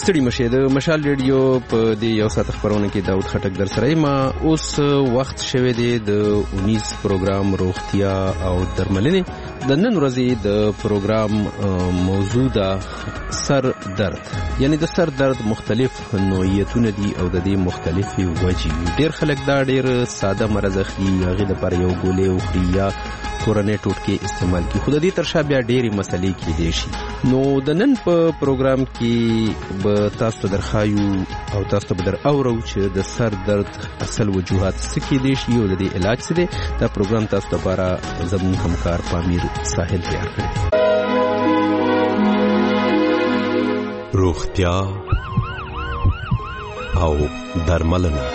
ستړي مشه د مشال ریډیو په دې یو ساعت خبرونه کې داود خټک در سره ما اوس وخت شوه دی د 19 پروګرام روغتیا او درملنه د نن ورځې د پروګرام موضوع د سر درد یعنی د سر درد مختلف نوعیتونه دي او د دې مختلفي وجې ډېر خلک دا ډېر ساده مرز اخلي هغه د پر یو ګولې او خریا کورنۍ ټوټکې استعمال کی خود دې ترشا بیا ډېری مسلې کې دي شي نو د نن په پروګرام کې به تاسو درخایو او تاسو به در اورو چې د سر درد اصل وجوهات څه کې دي شي او د دې علاج څه دی دا پروګرام تاسو لپاره زموږ همکار پامیر ساحل تیار کړی روغتیا او درملنه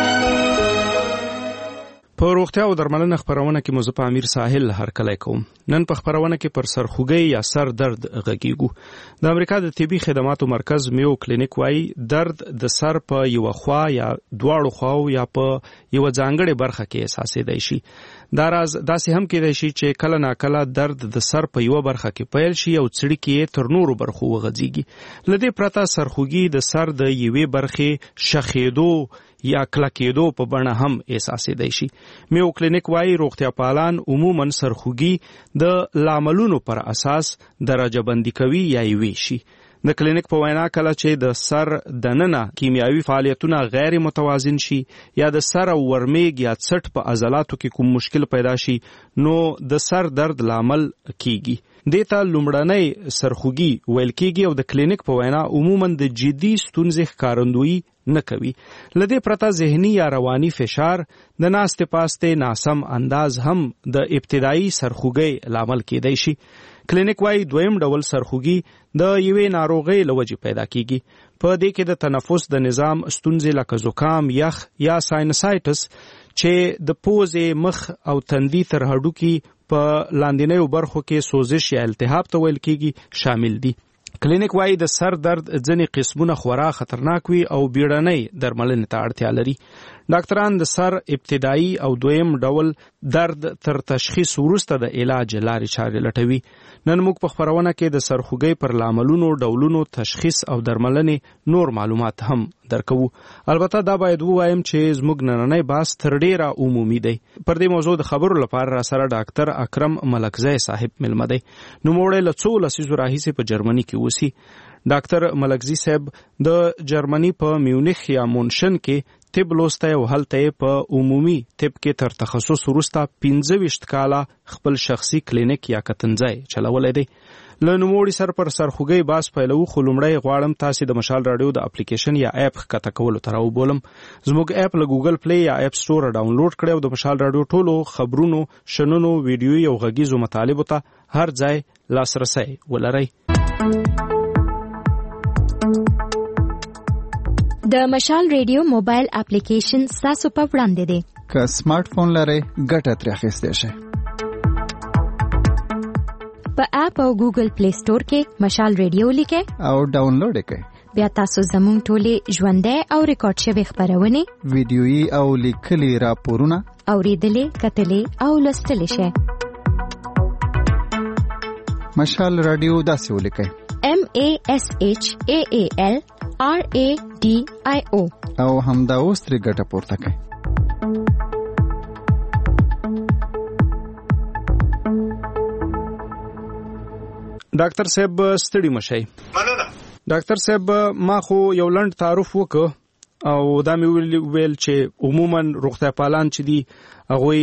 په روغتیا او درملنه خبرونه کې مزه پامیر ساحل هر کله کوم نن په خبرونه کې پر سرخوږی یا سر درد غږیږو د امریکا د طبي خدماتو مرکز میو کلینیک وايي درد د سر په یو خوا یا دواړو خواو یا په یو ځانګړي برخه کې احساسېدای شي دا راز داسې هم کېدای شي چې کله ناکله درد د سر په یو برخه کې پیل شي او څړي کې تر نورو برخو وغځيږي لدې پرته سرخوږی د سر د یوې برخې شخېدو یا کلکېدو په بڼه هم احساسېدای شي میو کلینیک وايي روغتیا پالان عموما سرخوږی د لاملونو پر اساس درجه بندي کوي یا یې ویشي د کلینیک په وینا کله چې د سر دننه کیمیاوي فعالیتونه غیر متوازن شي یا د سر او ورمیږ یا څټ په عضلاتو کې کوم مشکل پیدا شي نو د سر درد لامل کیږي دیتا لومړنۍ سرخوږی ویل کیږي او د کلینیک په وینا عموما د جدي ستونزې ښکارندویي نه کوي لدې پرته ذهني یا رواني فشار د ناستې پاستې ناسم انداز هم د ابتدایي سرخوږی لامل کېدای شي کلینیک وايي دویم ډول سرخوږی د یوې ناروغۍ له وجې پیدا کیږي په دې کې د تنفس د نظام ستونزې لکه زکام یخ یا ساینسایټس چې د پوزې مخ او تندي تر هډوکي په لاندینیو برخو کې سوزش یا التهاب ته ویل کیږي شامل دي کلینیک وايي د سر درد ځینې قسمونه خورا خطرناک وي او بیړنۍ درملنې ته اړتیا لري ډاکټران د سر ابتدایي او دویم ډول درد تر تشخیص وروسته د علاج لارې چارې لټوي نن موږ په خبرونه کې د سرخوږی پر لاملونو ډولونو تشخیص او درملنې نور معلومات هم درکو البته دا باید ووایم چې زموږ نننۍ بحث تر ډیره عمومي دی پر دې موضوع د خبرو لپاره را سره ډاکټر اکرم ملکزی صاحب ملمه دی نو موږ له څو لسیزو راهیسې په جرمني کې اوسي ډاکټر ملکزی صاحب د جرمني په میونخ یا مونشن کې طب لوسته او هلته په عمومي طب کې تر تخصص وروسته 15 کاله خپل شخصي کلینیک یا کتنځای چلولې دی له نوموړي سر پر سرخوږی باس پیلو خو لومړی غواړم تاسو د مشال رادیو د اپلیکیشن یا اپ کته کولو تر وبولم زموږ اپ له ګوګل پلی یا اپ سٹور ډاونلوډ کړئ او د مشال رادیو ټولو خبرونو شننو ویډیوي او غږیزو مطالبو ته هر ځای لاسرسي ولرئ د مشال ریډیو موبایل اپلیکیشن تاسو په وړاندې دی که سمارټ فون لرئ ګټه ترې اخیستی شئ په اپ او ګوګل پلی سٹور کې مشال ریډیو لیکئ او ډاونلوډ یې کړئ بیا تاسو زموږ ټولې ژوندۍ او ریکارډ شوې خبرونه ویډیويي او لیکلي راپورونه اوریدلې کتلې او لوستلې شئ مشال رادیو داسې ولیکئ MASHAALRADIO او همدا اوس ترې ګټه پورته کړئ ډاکټر صاحب ستړي مشئ مننه ډاکټر صاحب ما خو یو لنډ تعارف وکړ او دا مې ویل چې عموما روغتیا پالان چې دي هغه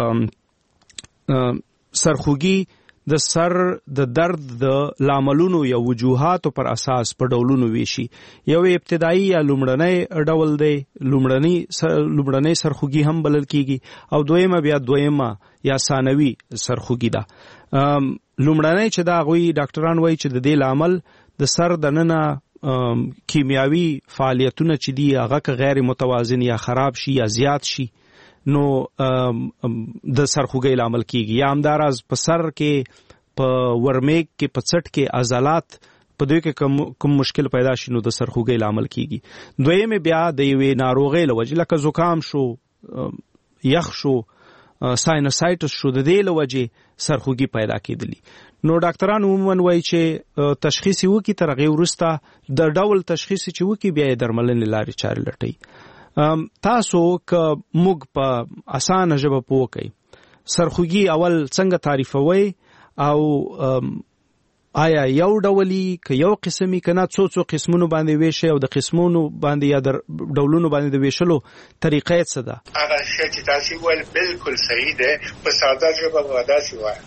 سرخوږی د سر د درد د لاملونو یا وجوهاتو پر اساس په ډولونو ویشي یو ابتدایي یا لومړنۍ ډول دی لومړنۍ سرخوږی هم بلل کیږي او دویمه بیا دویمه یا ثانوي سرخوږی ده لومړنۍ چې دا غوي ډاکټران وایي چې د دې لامل د سر دننه کیمیاوي فعالیتونه چې دي هغه غیر متوازن یا خراب شي یا زیات شي نو د سرخوږی لامل کیږي یا همداراز په سر کې په ورمیک کې په څټ کې عضلات په دوی کې کوم مشکل پیدا شي نو د سرخوږی لامل کیږي دویم بیا د یوې ناروغۍ لوجه لکه زکام شو یخ شو ساینوسایټس شو د دې لوجه سرخوږي پیدا کېدلی. نو ډاکټران عموما وایي چې تشخیص وکي تر هغه وروسته د ډول تشخیص چې وکي بیا درملنې لارې چارې لټي. تاسو که موږ په اسانه ژبه پوه کړئ سرخوږي اول څنګه تعریفوي او آیا یو ډولي که یو قسمي کنه څو قسمونو باندې ویشي او د قسمونو باندې یا د ډولونو باندې د ویشلو طریقې څه ده؟ هغه شی چې تاسو ول بالکل صحیح ده. په ساده ژبه ودا شي وای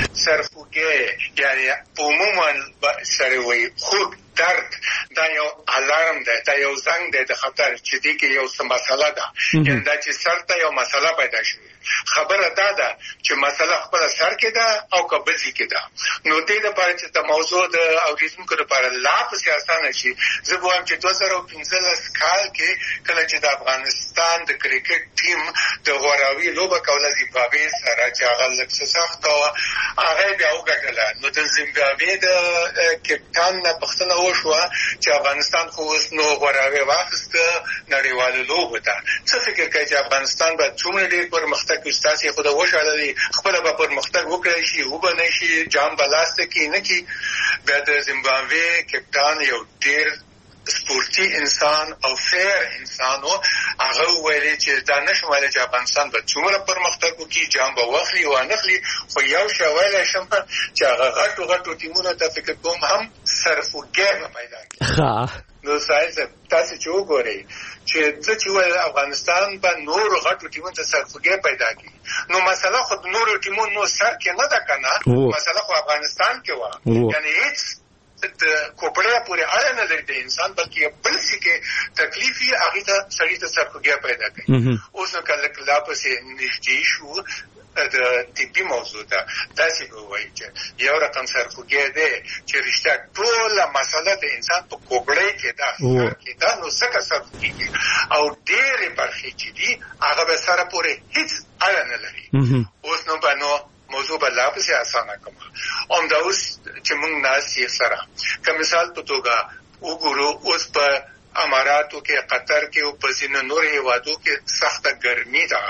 سرخوږي یعنی عموما سره وي خوب درد دا یو الارم ده، دا یو زنګ ده د خطر چې دی کې یو څه مسله ده. یعنی دا چې سر ته یو مسله پیدا شي خبره دا ده چې مسله خپل سر کې ده او قبضي کې ده. نو دې لپاره چې د موضوع د اوریدونکو لپاره لا په سیاستانه شي زه وایم چې 2015 کال کې کله چې د افغانستان د کرکټ ټیم د غوراوي لوبه کوله زیمبابوې سره چې هغه لکه سخت او هغه بیا وګټله. نو د زیمبابوې د کپټان نه پښتنه وشوه چې افغانستان خو اوس نو غوراوي واخیسته نړیواله لوبه ده. څه فکر کوي چې افغانستان به څومره ډېر پرمختګ کوي؟ خو د وشاله خپل به پرمختګ وکړي شي وبنه شي جام بلاسته کې نه کی بیا د زیمبابوې کپټان یو ډېر سپورتي انسان او فیر انسان او هغه ویلي چې دا نشم ویلي چې افغانستان به څومره پرمختګ وکړي جام به واخلي او نخلي. خو یو شوال شم چې هغه غټو ټیمونو ته فکر کوم هم سرخوږی پیدا کړي. نو تاسو چې وګورئ چې چې افغانستان به نور غټو ټیمونو ته سرخوږی پیدا کړي نو مسله خو نور ټیمونو سر کې نه ده کنه، مسله خو افغانستان کې و. یعنی هیڅ د کوپړه پورې اړه نه لري د انسان بلکې بل څه کې تکلیفي هغه ته سړی ته سرخوږی پیدا کوي. اوس نو کله کله پسې نږدې شو د طبي موضوع ده تاسو به وایي چې یو رقم سرخوږی دی چې رښتیا ټوله مسله د انسان په کوپړه کې ده نو څنګه سرخوږی او ډېرې برخې چې دي هغه به سره پورې هیڅ اړه نه لري. اوس نو بنو موضوع به لا پسې اسانه کوم دا اوس چې موږ ناسي سره که مثال په توګه وګورو اوس په اماراتو کې قطر کې او په ځینو نور هیوادو کې سخته ګرمي ده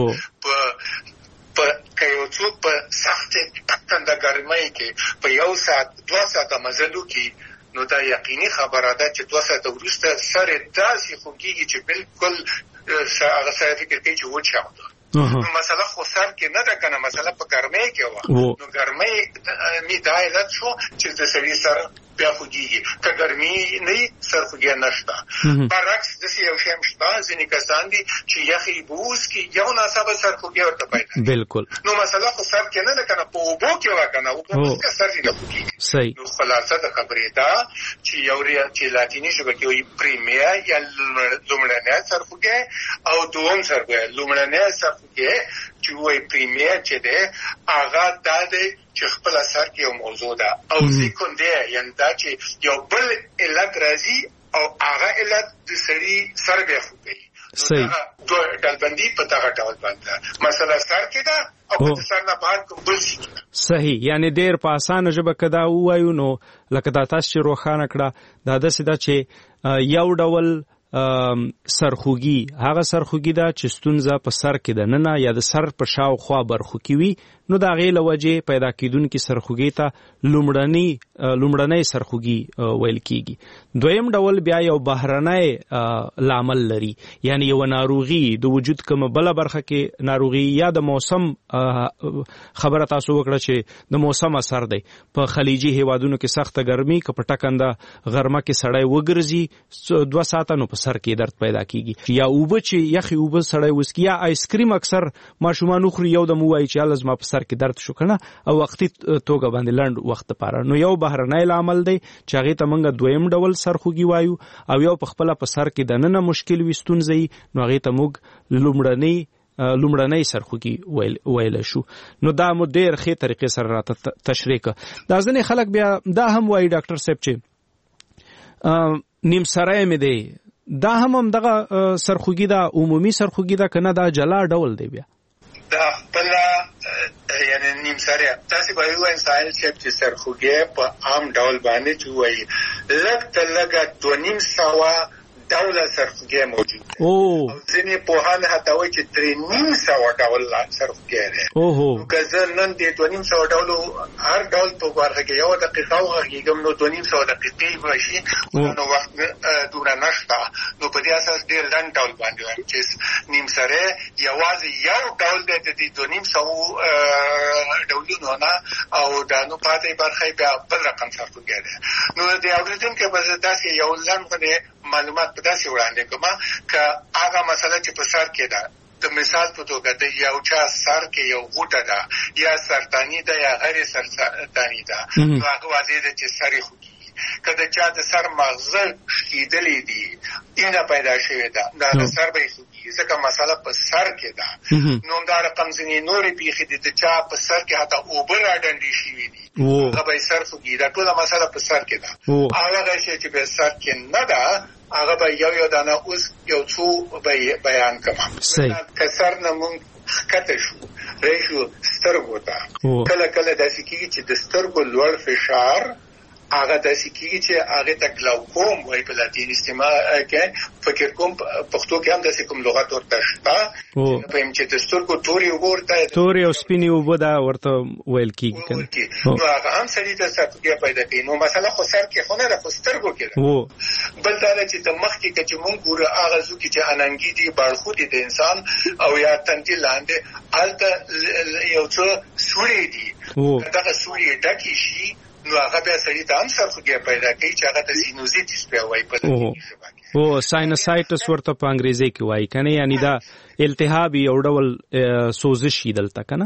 په یو څوک په سخته ټکنده ګرمۍ کې په 1 ساعت 2 ساعته مزلو کې نو دا یقیني خبره ده چې 2 ساعته وروسته سره داسې خوږیږي چې بالکل هغه سره فکر کوي چې وچاوده. نو مسله خو سر کې نه ده کنه، مسله په ګرمۍ کې و. نو ګرمۍ می دا علت شو چې د سړي سر بیا خوږیږي. که ګرمي نه سرخوږی نشته. برعکس داسې یو شی شته ځینې کسان دي چې یخې بوس کې یو ناڅاپه سرخوږی ورته پیدا بالکل. نو مسله خو سر کې نه ده کنه، په اوبو کې و کنه، اوبو کې سر نه خوږیږي. صحیح. نو خلاصه د خبرې ده چې یو چې لاتینی ژبه کې وایي پریمیر یا لومړنی سرخوږی او دوم سرخوږی. لومړنی سرخوږی چې وایي پریمیر چې ده هغه دا دی چې خپل اثر کې یو موضوع ده او سیکنډر یعنی دا چې یو بل علت راځي او هغه علت د سړي سر بیا خوږي. صحیح. نو ډلبندي په دغه ډول باندې مسله سر کې ده او په سر نه بهر کوم بل شي. صحیح. یعنی ډېر په اسانه ژبه کې دا ووایو نو لکه دا تاسو چې روښانه کړه دا داسې ده چې یو ډول سرخوږي هغه سرخوږي ده چې ستونزه په سر کې ده نه یا د سر په شاوخوا برخو کې وي نو دا غي لوجه پیدا کیدونکو سرخوږي ته لومړنۍ سرخوږي ویل کیږي. دویم ډول بیا یو بهرنۍ لامل لري، یعنی یو ناروغي د وجود کوم بل برخه کې ناروغي یا د موسم خبره تاسو وکړه چې د موسم اثر دی. په خلیجي هیوادونو کې سخته ګرمي که په ټکنده غرمه کې سړی وګرځي 2 ساعته نو په سر کې درد پیدا کیږي. یا اوبه چې یخي اوبه سړی وسکي یا آیس کریم اکثر ماشومان خوري یو د موای چې لازم په سر کې درد شو کنه او وختي توګه باندې لند وخت لپاره. نو یو بهرنۍ عمل دی چې هغه ته موږ دویم ډول سرخوږي وایو او یو په خپل په سر کې د نن مشکل وستونځي نو هغه ته موږ لومړنۍ سرخوږي ویل شو. نو دا مو ډېر ښه طریقې سره راته تشریح کړه. دا ځنې خلک بیا دا هم وایي ډاکټر صاحب چې نیم سرای مې دی دا هم دغه سرخوږي دا عمومي سرخوږي دا کنه دا جلا ډول دی بیا دا خپل یعنی نیم سره تاسو به یو انسان چې سرخوږی په عام ډول باندې چوي لکه 2.5 ډول سرخوږی موجود دی او ځینې پوهان حتی وایي چې 350 ډول سرخوږی دی اوهو که زه نن د 250 ډولو هر ډول په برخه کې یو دقیقه وغږېږم نو 250 دقیقې به شي نو وخت دومره نشته نو په دې اساس ډېر لنډ ډول باندې وایم چې نیم سری یوازې یو ډول دی د دې 250 ډولونو نه او دا نو پاتې برخه بیا بل رقم سرخوږی دی نو د اورېدونکو په داسې یو لنډ معلومات په داسې وړاندې کوم که هغه مسله چې په سر کې ده د مثال په توګه د یو چا سر کې یو غوټه ده یا سرطاني ده یا غیر سرطاني ده نو هغه واضح ده چې سر یې خوږي که د چا د سر مغزه ښکېدلې دي اینه پیدا شوې ده دا د سر به یې خوږي ځکه مسله په سر کې ده نو همدا رقم ځینې نورې پېښې دي د چا په سر کې حتی اوبه راډنډې شوي دي هغه به یې سر خوږي دا ټوله مسله په سر کې ده هغه شی چې په سر کې نه ده هغه به یو دانه اوس یو څو بیان کوم که سر نه مونږ ښکته شو راشو سترګو ته کله کله داسې کېږي چې د سترګو لوړ فشار هغه داسې کېږي چې هغې ته ګلاوکوم وایي په لاتین استعمال کې فکر کوم پښتو کې هم داسې کوم لغت ورته شته په چې د سترګو تورې اوبه ورته تورې او سپینې اوبه دا ورته ویل کېږي که نو هغه هم سړي ته سرخوږی پیدا کوي نو مثلا خو سر کې خو نه ده خو سترګو کې ده بل دا ده چې د مخکې که چې مونږ ګورو هغه زو کې چې اننګي دي باړخو دي د انسان او یا تندي لاندې هلته یو څه سوړې دي دغه سوړې ډکې شي نو هغه بیا سړي ته هم سرخوږی پیدا کوي چې هغه ته سینوزیټس بیا وایي په لاتیني ژبه کې ساینسایټس ورته په انګریزي کې وایي که نه یعنې دا التهاب یو ډول سوزش شي دلته که نه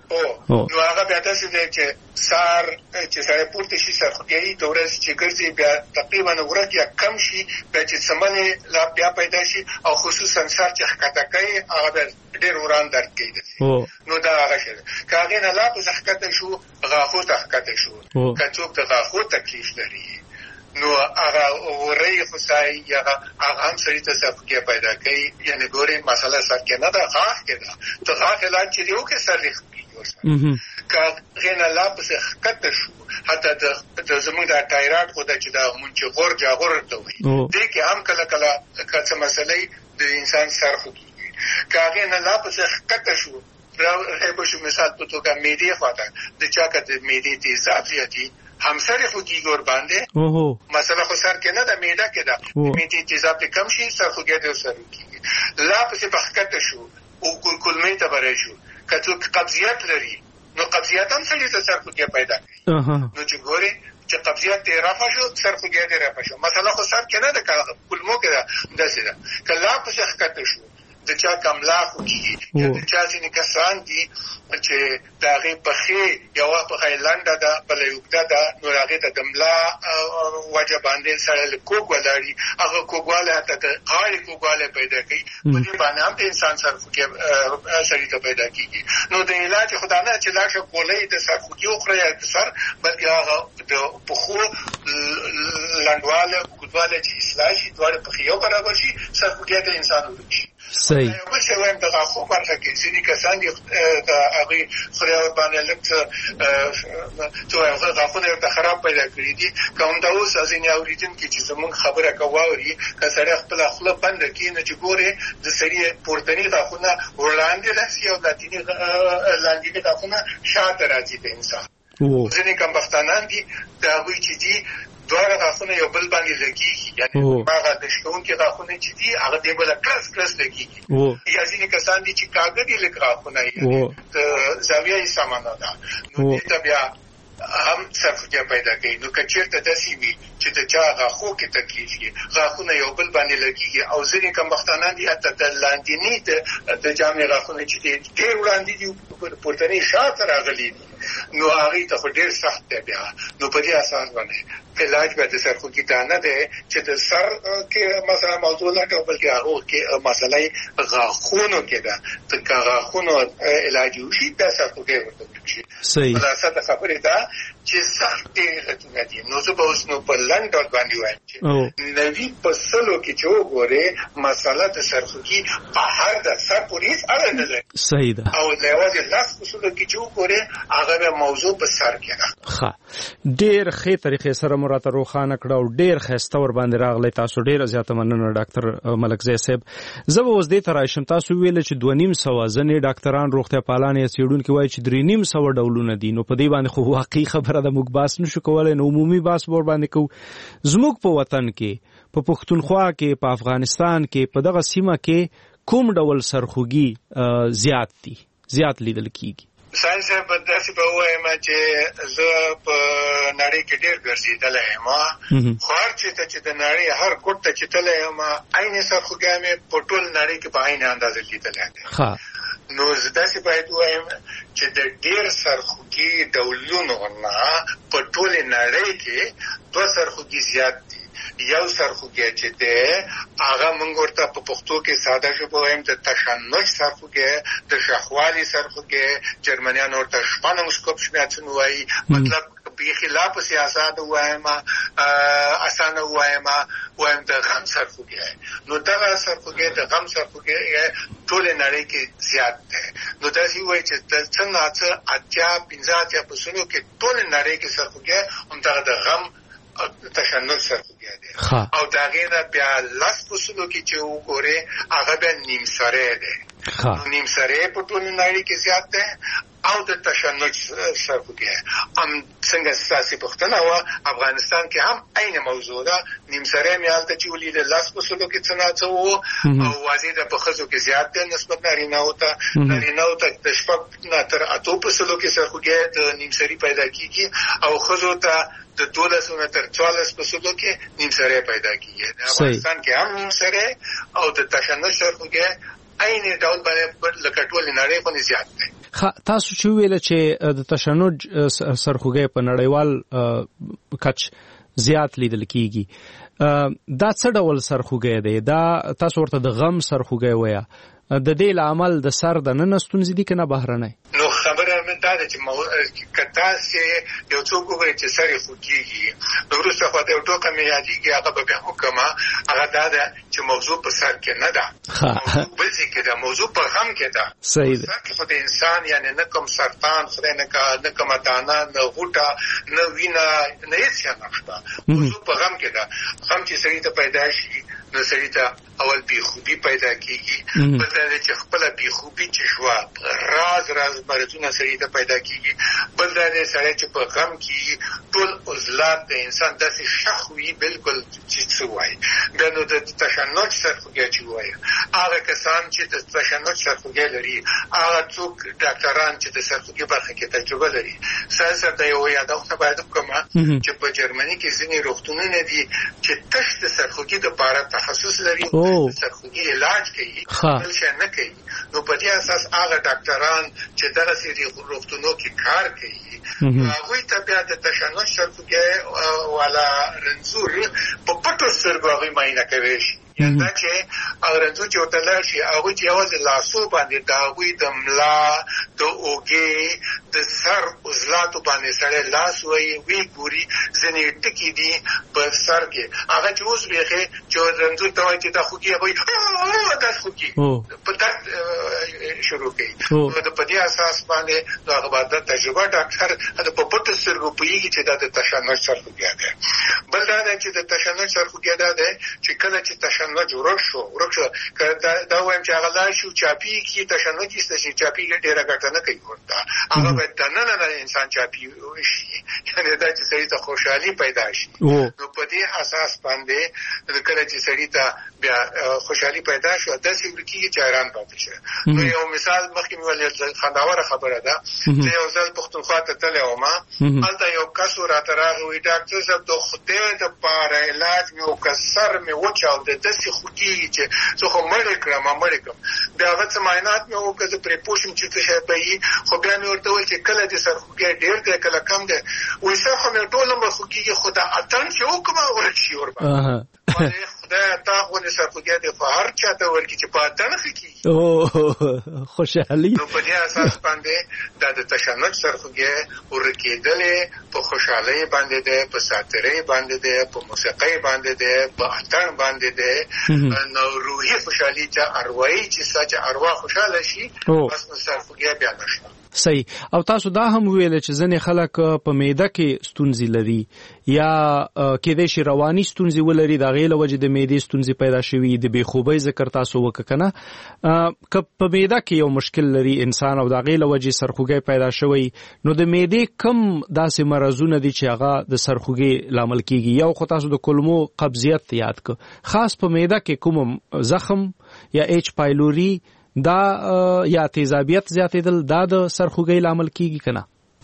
نو هغه بیا داسې دی چې سهار چې سړی پورته شي سرخوږی د ورځې چې ګرځي بیا تقریبا ورځ یا کم شي بیا چې څملې لا بیا پیدا شي او خصوصا سر چې ښکته کوي هغه بیا ډېر وران درد کوي نو دا هغه شی ده که هغې نه لا پسې ښکته شو غاښو ته ښکته شو که څوک د غاښو تکلیف لري نو هغه وری خوسای یا هغه هم سړي ته سرخوږی پیدا کوي یعنې ګورې مسله سر کې نه ده غاښ کې ده ته غاښ علاج چې دی وکړې سر دې ښه کېږي که هغې نه لا پسې ښکته شو حتی د زمونږ دا ټایراډ خو ده چې دا مونږ چې غور جاغور ته وایي دې کې هم کله کله که څه مسلې د انسان سر خوږېږي که هغې نه لا پسې ښکته شو راهبشو مثال په توګه معدې خواته د چا که د معدې تیزاب زیاتي همسر خوږیږي ورباندې مثلا خو سر کې نه ده معده کې ده معدې تیزاب دې کم شي سرخوږی دې ورسره کېږي لا پسې به ښکته شو او کلمې ته به راشو که څوک قبضیت لري نو قبضیت هم سړي ته سرخوږی پیدا کوي نو چې ګورې چې قبضیت دې رفع شو سرخوږی دې رفع شو مثلا خو سر کې نه ده کلمو کې ده داسې ده که لا پسې ښکته شو د چا کملا خوږیږي یا د چا ځینې کسان دي چې د هغې پښې یوه پښه یې لنډه ده بله یې اوږده ده نو هغې ته د ملا وجه باندې سړی لږ کوږ ولاړي هغه کوږوالی حتی د غاړې کوږوالی پیدا کوي په دې باندې هم د انسان سرخوږی سړي ته پیدا کېږي نو د علاج خو دا نه چې لاړ شه ګولۍ د سرخوږي وخوره یا د سر بلکې هغه د پښو لنډوالی اوږدوالی چې اصلاح شي دواړه پښې یو برابر شي سرخوږی د انسان ورک شي صحیح یو بل شی وایم د غاښو برخه کې ځینې کسان دي د هغوی خدای ورباندې لږ څه غاښونه ورته خراب پیدا کړي دي که همدا اوس ځینې اورېدونکي چې زمونږ خبره که واوري که سړی خپله خوله بنده کړي نو چې ګورې د سړي پورتني غاښونه وړاندې راسي او لاندیني غاښونه شاته راځي د انسان ځینې کمبختانان دي د هغوی چې دي دواړه غاښونه یو بل باندې لګېږي یعنې هغه د شکوونکي غاښونه چې دي هغه دې بله کلس لګېږي یا ځینې کسان دي چې کاږه دي لږ غاښونه یعنې د زاویه یې سمه نه ده نو دې ته بیا هم سرخوږی پیدا کوي نو که چېرته داسې وي چې د چا غاښو کې تکلیف وي غاښونه یو بل باندې لګېږي او ځینې کمبختانان دي حتی د لاندیني د جامې غاښونه چې دي ډېر وړاندې دي پورتني شاته راغلي دي نو هغې ته خو ډېر سخت دی بیا نو په دې اساس باندې علاج به د سرخوږي دا نه دی چې د سر کې مثلا موضوع لټو بلکې هغو کې مسله یې غاښونو کې ده که غاښونو علاج وشي بیا سرخوږی ورته ورک شي خلاصه د خبرې ده چې سخت علتونه دي. نو زه به اوس نو په لنډ ډول باندې وایم چې 90% کې چې وګورې مسله د سرخوږي په هر د سر پورې اړه نه لري. صحیح ده. او د یوازې 10% کې چې وګورې هغه موضوع په سر کې ده. ښه ډېر ښه طریقې سره مراته روښانه کړه او ډېر ښایسته ور باندې راغلی. تاسو ډېره زیاته مننه ډاکټر ملکزی صاحب. زه به اوس دې ته راشم. تاسو ویل چې 2.5 ځنې ډاکټران روغتیا پالان یا څېړونکي وایي چې 3.5 ډولونه دي. نو په دې باندې خو واقعي خبره ده، موږ باس نشو کولی. نو عمومي باس ور باندې کوو. زموږ په وطن کې، په پښتونخوا کې، په افغانستان کې، په دغه سیمه کې کوم ډول سرخوږي زیات لیدل کیږي؟ ساينس په داسې په وایم چې زه په نړۍ کې ډېر ګرځېدلی یم. خو هر چېرته چې د نړۍ هر ګوټ ته چې تللی یم عین سرخوږی مې په ټول نړۍ کې په عین اندازه لیدلی دی. نو زه داسې باید وایم چې د ډېر سرخوږي ډولونو نه په ټولې نړۍ کې 2 سرخوږي زیات دي. یو سرخوږی چې دی هغه موږ ورته په پښتو کې ساده ژبه وایم د تشنج سرخوږی، د شاخوالي سرخوږی، جرمنیان ورته Spannungskopfschmerzen وایي. مطلب په خلاف سیاست وایم اسانه وایم د غم سرخوږی. نو دغه سرخوږی د غم سرخوږی ټول نړۍ کې زیات دی. نو داسې وایي چې څنګه 15% کې ټول نړۍ کې سرخوږی هم د غم تشنج سرخوږی دی. او دا غیر بیا 10% کې چې وګورې هغه بیا نیم سری دی. نیم سری په ټول نړۍ کې زیات دی او د تشنج سرخوږی هم څنګه ستاسو پوښتنه و افغانستان کې هم عین موضوع ده. نیم سری مې هلته چې ولید 10% کې څه وو او واضح ده په ښځو کې زیات دی نسبت نارینه‌و ته. نارینه‌و ته د 6 تر 8% کې سرخوږی د نیم سری پیدا کیږي او ښځو ته د 12 تر 14% کې نیم سری پیدا کیږي. افغانستان کې هم نیم سری او د تشنج سرخوږی عین ډول باندې لکه ټول نړۍ باندې زیات دی. تاسو چې ویل چې د تشنج سرخوږی په نړیوال کچ زیات لیدل کیږي، دا څه ډول سرخوږی دی؟ دا تاسو ورته د غم سرخوږی وایي. د دې لامل د سر د نن ستونزې دي کنه بهرنۍ؟ نو خبره مې دا ده چې کتا سي یو څوک وګوري چې سر یې خوږیږي نو وروسته خو د یو ټوکه مې یادېږي هغه به بیا وکړمه. هغه دا ده چې موضوع په سر کې نه ده، موضوع بل ځای کې ده، موضوع په غم کې ده. صحیح ده. سر کې خو د انسان یعنې نه کوم سرطان خدای نه کومه دانه نه غوټه نه وینه نه هېڅ شی نشته. موضوع په غم کې ده. غم چې سړي ته پیدا شي نو سړي ته اول بیخوبي پیدا کیږي. بل دا چې خپله بیخوبي چې شوه راز مرضونه سړي ته پیدا کیږي. بل دا دی سړی چې په غم کې ټول عضلات د انسان داسې شخ وي بالکل چې څه وایي. بیا نو د تشنج سرخوږی چې وایي هغه کسان چې د تشنج سرخوږی لري هغه څوک ډاکټران چې د سرخوږي برخه کې تجربه لري. سره د یو یادونه باید وکړم چې په جرمني کې ځینې روغتونونه دي چې تش د سرخوږي دپاره تخصص لري، سرخوږي علاج کوي، بل شی نه کوي. نو په دې اساس هغه ډاکټران چې دغسې روغتونو کې کار کوي هغوی ته بیا د تشنج سرخوږی والا رنځور په پټو سترګو هغوی معاینه کوی شي. یعنې دا چې رنځور چې ورته لاړ شي هغوی چې یوازې لاسو باندې د هغوی د ملا د اوږې د سر عضلاتو باندې سړی لاس وی ګوري ځینې ټکي دي په سر کې هغه چې اوس بیخي چې رنځور ته وایي چې دا خوږي هغوی داسې خوږي په درد شروع کوي. نو په دې اساس باندې هغه به د تجربه ډاکټر په پټو سترګو پوهېږي چې دا د تشنج سرخوږی دی. بل دا دی چې د تشنج سرخوږی دا دی چې کله چې تشنج ورک شو دا وایم چې هغه لاړ شي چاپي کې تشنج ایسته شي. چاپي ډېره ګټه نه کوي ورته. هغه باید دننه انسان چاپي شي، یعنې دا چې سړي ته خوشحالي پیدا شي. نو په دې اساس باندې کله چې سړي ته بیا خوشحالي پیدا شو داسې ورکېږي چې حیران پاتې شي. نو یو مثال مخکې مې ویل خوندوره خبره ده. زه یو ځل پښتونخوا ته تللی وم، هلته یو کس راته راغی وایي ډاکټر صاحب د خدای دپاره علاج مې وکړ، سر مې وچاوده داسې خوږېږي چې زه خو مړې کړم. بیا هغه څه معاینات مې وکړه زه پرې پوه شوم چې څه شی به وي. خو بیا مې ورته وویل چې کله دې سرخوږی ډېر دی کله کم دی. وایي سر خو مې ټول عمر خوږېږي خو دا اتڼ چې وکړم ورک شي ورباندې خدای تا غو سرخوږی د فهر چاته ورکی چې په دنخ کی او خوشحالي نو په دې اساس باندې د تشنج سرخوږی ورکیدلې په خوشحالي باندې ده، په ساتري باندې ده، په موسیقي باندې ده، په اتن باندې ده. نو روحي خوشحالي چې اروايي چې سچ اروا خوشاله شي بس سرخوږی بیا نشته. صحیح. او تاسو دا هم ویل چې ځنې خلک په معده کې ستونزې لري یا کېدای شي رواني ستونزې ولري، د هغې له وجې د معدې ستونزې پیدا شوي، د بېخوبۍ ذکر تاسو وکړه که نه. که په معده کې یو مشکل لري انسان او د هغې له وجې سرخوږی پیدا شوی، نو د معدې کم داسې مرضونه دي چې هغه د سرخوږي لامل کېږي؟ یو خو تاسو د کولمو قبضیت یاد کړ، خاص په معده کې کوم زخم یا ایچ پایلوري دا یا تیزابیت زیاتېدل دا د سرخوږی لامل کېږي که نه؟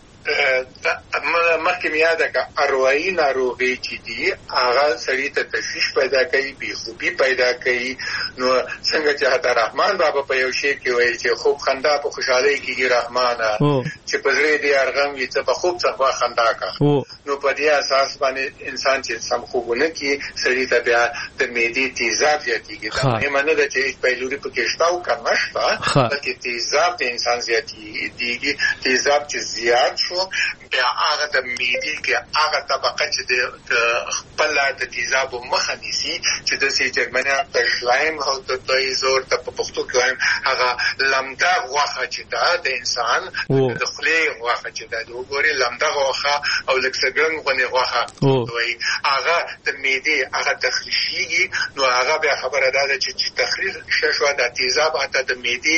مخکې مې یاده کړه اروايي ناروغۍ چې دي هغه سړي ته تشویش پیدا کوي، بېخوبي پیدا کوي. نو څنګه چې حتی رحمان بابا په یو شعر کې وایي چې خوب خندا په خوشحالۍ کېږي رحمانه، چې په زړه دې ارغم وي څه په خوب څخه خندا کوه. نو په دې اساس باندې انسان چې سم خوبونه کوي سړي ته بیا د معدې تیزاب زیاتېږي. دا مهمه نه ده چې هیڅ پیلوري پکې شته او که نه شته، بلکې تیزاب د انسان زیاتېږي. تیزاب چې زیات شو بیا هغه د معدې کې هغه طبقه چې د خپل د تیزابو مخه نیسي چې داسې جرمني پشلایم او د دوی زور ته په پښتو کې وایم هغه لمده غوښه چې ده د انسان د خولې غوښه چې ده، د وګورې لمده غوښه او لږ څه ګرنګ غوندې غوښه دوی هغه د معدې هغه تخریشېږي. نو هغه بیا خبره دا ده چې تخریش شوه د تیزاب حتی د معدې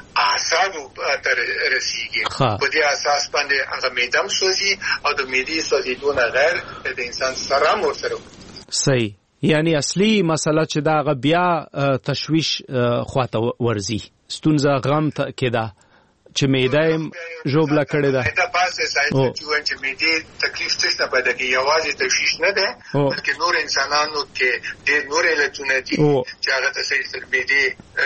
اعصابو ته رسېږي. په دې اساس باندې هغه معده هم سوځي او د معدې سوځېدو نه غیر د انسان سره هم ورسره. صحیح. یعنی اصلي مسله چې دا هغه بیا تشویش خواته ورځي، ستونزه غم کې ده چې معده یې ژوبله کړې ده. دا پاسه ساينس چې وایي چې معدې تکلیف څه نه پیدا کوي، یوازې تشویش نه ده بلکې نور انسانانو کې ډېر نور علتونه دي چې هغه ته صحیح معدې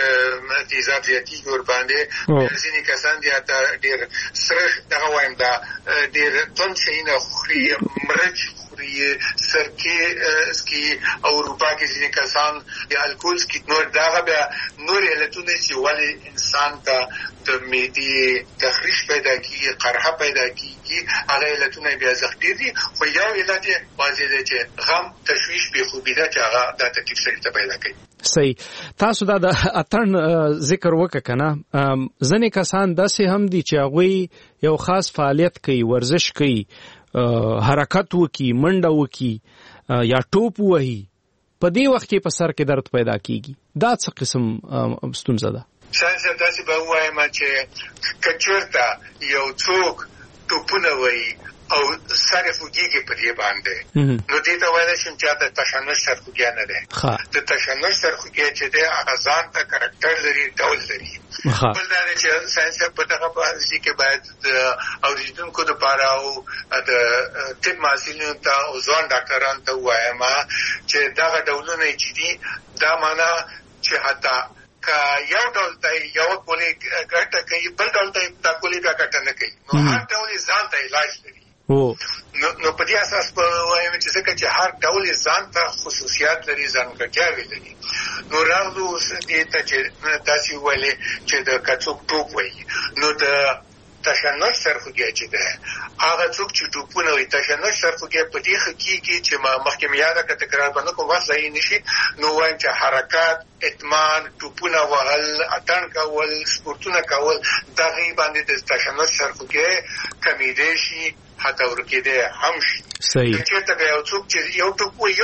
تیزاب زیاتېږي ورباندې. ځینې کسان دي حتی ډېر سره دغه وایم دا ډېر توند شیونه خوري، مرچ خوري، سرکې سکي او اروپا کې ځینې کسان د الکول سکي، نور دغه بیا نور علتونه چې ولې انسان ته د معدې تخریش پیدا کیږي، قرحه پیدا کیږي، هغه علتونه بیا زخمي دي. خو یو علت یې واضح دی چې غم، تشویش، بېخوبي ده چې هغه دا تکلیف سړي ته پیدا کوي. صحیح. تاسو دا د اتن ذکر وکړه که نه، ځینې کسان داسې هم دي چې هغوی یو خاص فعالیت کوي، ورزش کوي، حرکت وکړي، منډه وکړي یا ټوپ ووهي، په دې وخت کې په سر کې درد پیدا کیږي. دا څه قسم ستونزه ده؟ ساینس داسې به ووایم چې که چېرته یو څوک ټوپونه وهي او سر یې خوږېږي په دې باندې، نو دې ته ویلی شم چې د تشنج سرخوږی نه دی. د تشنج سرخوږی چې دی هغه ځان ته کرکټر لري، ډول لري. بل دا دی چې ساینس په دغه بحث کې باید د اورېدونکو دپاره او د طب محصلینو ته او ځوان ډاکټرانو ته ووایم چې دغه ډولونه چې دي دا معنا چې حتی که یو ډول ته یو کولې ګټه کوي، بل ډول ته دا کولې بیا ګټه نه کوي. نو هر ډول یې ځان ته علاج لري. نو په دې اساس به وایم چې ځکه چې هر ډول یې ځان ته خصوصیات لري، ځانګړتیاوې لري. نو راغلو اوس دې ته چې داسې وویلې چې که څوک ټوپ وایي، نو د تشنج سرخوږی چې ده هغه څوک چې ټوپونه وایي، تشنج سرخوږی په دې ښه کېږي چې مخکې مې یاده کړه، تکرار به نه کوم، وخت ضایع نه شي. نو وایم چې حرکات، اطمان، ټوپونه وهل، اتڼ کول، سپورتونه کول، دغې باندې د تشنج سرخوږی کمېدی شي، حتی ورکېدی هم شي. صحیح. چېرته بیا یو څوک چې یو ټوپ وایي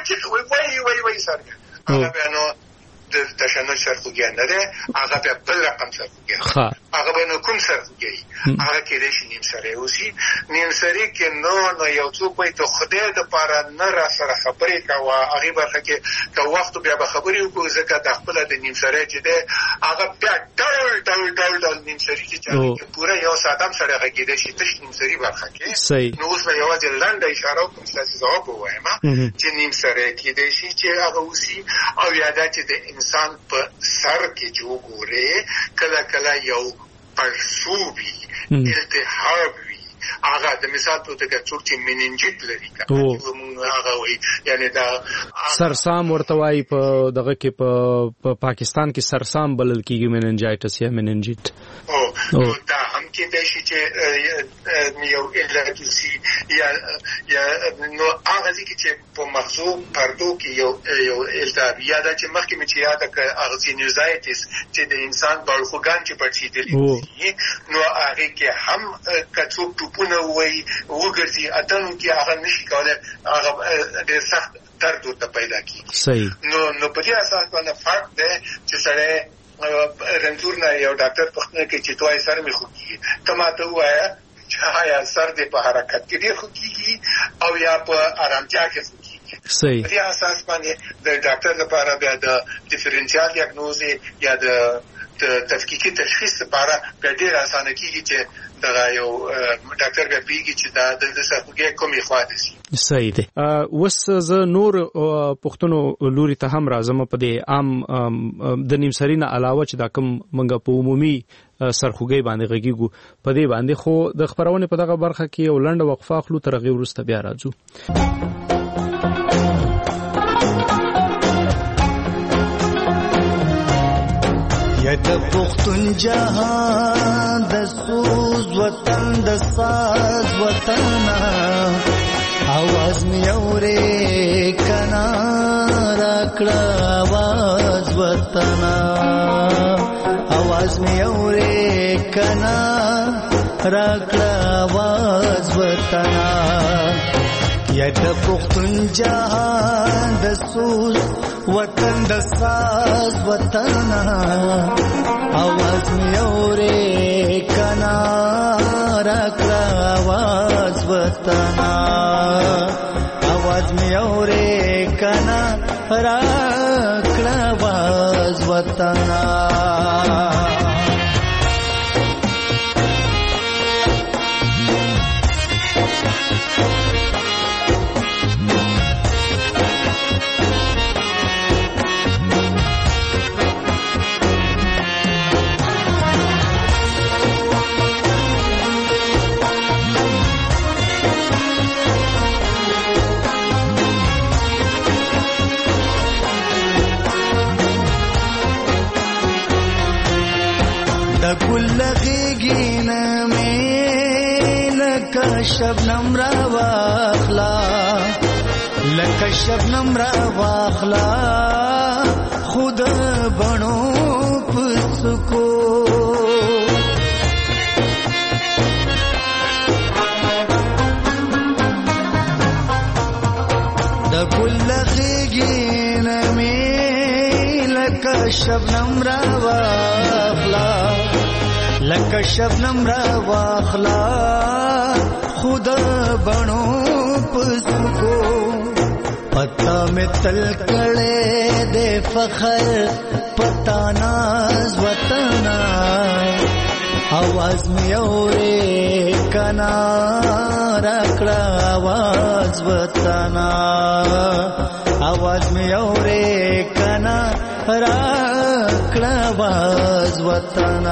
وایي سر هغه بیا نو د تشنج سرخوږی نه دی، هغه بیا بل رقم سرخوږی. هغه به نو کوم سرخوږی هغه کېدای شي نیم سری اوسي. نیم سری کې نو یو څوک وایي د خدای دپاره نه را سره خبرې کوه، هغې برخه کې که وخت بیا به خبرې وکړو، ځکه د خپله د نیم سری چې دی هغه بیا ډول نیم سری چې چالو کې پوره یو ساعت هم سړی غږېدی شي تش نیم سری برخه کې. نو اوس به یوازې لنډه اشاره وکړم ستاسې ځواب ووایم چې نیم سری کېدی شي چې هغه اوسي. او یا دا چې د انسان په سر کې چې وګورې کله کله یو پړسوب وي، التهاب وي هغه د مثال په توګه څوک چې مننجیت لري موږ هغه وایي یعنی دا سرسام ورته وایي په دغه کې په پاکستان کې سرسام بلل کېږي مننجایټس یا مننجیت نو دا هم کېدای شي چې یو علت شي یا نو هغه چې په مغزو پردو کې یو التهاب یا دا چې مخکې مې چې یاد کړ اغزینوزایټس چې د انسان بالخوګان چې پړسېدلي نو هغه کې هم کڅوک ټوپونه وایي وګرځي اتنو کې هغه نشي کولای هغه ډېر سخت درد ورته پیدا کیږي صحیح نو په دې اساس باندې فرق دی چې سره رنځور نه یو ډاکټر پخنه کې چې توای سر می خوږي کما ته وایا چې یا سر دې په حرکت کې ډېر خوږي او یا په آرامتیا کې خوږي صحیح په دې اساس باندې د ډاکټر لپاره بیا د ډیفرنشیال ډایګنوز یا د تفکیکی تشخیص لپاره ډېر اسانه کیږي چې دا یو ډاکټر به پیږي چې دا د سرخوږي کومې خوا ده شي صحیح دی وس ز نور پښتنو لوري ته هم راځم په دې عام د نیمسری نه علاوه چې دا کوم منګه په عمومي سرخوږي باندې غږیږو په دې باندې خو د خبرونه په دغه برخه کې یو لنډه وقفه اخلو تر هغه وروسته بیا راځو یا د پښتون جهان د سوز وطن د ساز وطن आवाज می اورې کنا راکړه आवाज وطن आवाज می اورې کنا راکړه आवाज وطن یا د پښتون جهان د سوز وطن د ساز وطن आवाज می اورې کنا راکړه आवाज وطن आवाज می اورې کنا راکړه आवाज وطن لغیگین میں لکا شبنم را واخلا لکا شبنم را واخلا خود بنو پسکو دکل لغیگین میں لکا شبنم را واخلا لکه شبنم را واخلا خود بنو پسکو پتا میں تل کڑے دے فخر پتا ناز وطن आवाज میں اورے کنا راکڑا आवाज وطن आवाज میں اورے کنا راکڑا आवाज وطن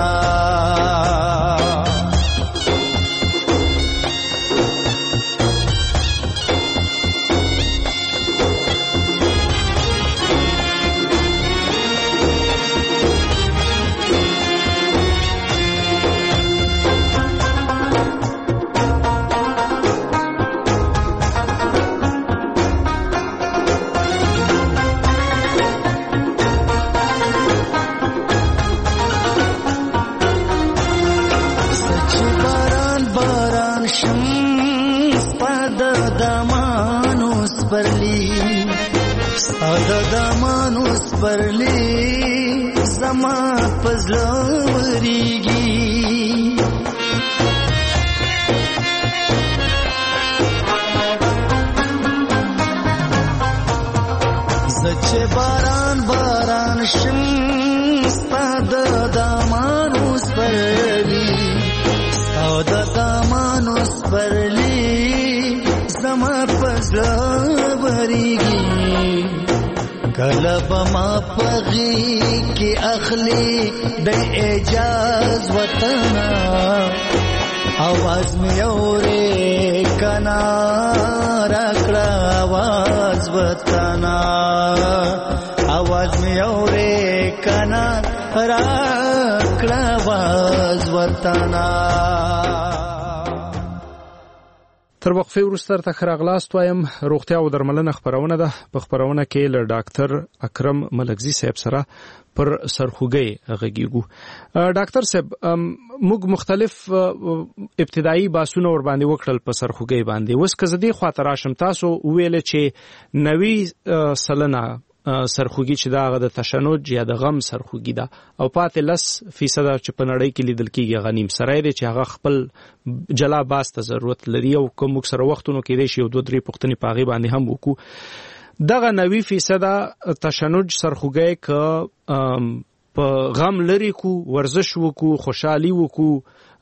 دمانوس پرلی زما پزلوریږي زچ باران باران شم ستاد دمانوس پرلی ستاد دمانوس پرلی زما پزلوریږي کلب ما پغی کی اخلی د اعجاز وطن आवाज में औरे कना रकड़ा आवाज बताना आवाज में औरे कना रकड़ा आवाज बताना تر وقفه وروسته ته خراغلاست وایم روغتیا او درملنه خبرونه ده په خبرونه کې له ډاکټر اکرم ملکزی صاحب سره پر سرخوږی غږیږو. ډاکټر صاحب موږ مختلف ابتدایي باسونه ور باندې وکړل په سرخوږی باندې. اوس که زه دې خواته راشم تاسو ویل چې 90% سرخوږی چې دا د تشنج یا د غم سرخوږی ده او پاتې 10% چې په نړۍ کې لیدل کېږي غنیم سره دی چې هغه خپل جلا باس ته ضرورت لري او کوم سره وختونو کې دی شي او 2-3 پوښتنې پاغي باندې هم وکړو. دغه 90% تشنج سرخوږی ک په غم لري کو ورزش وکړو خوشحالي وکړو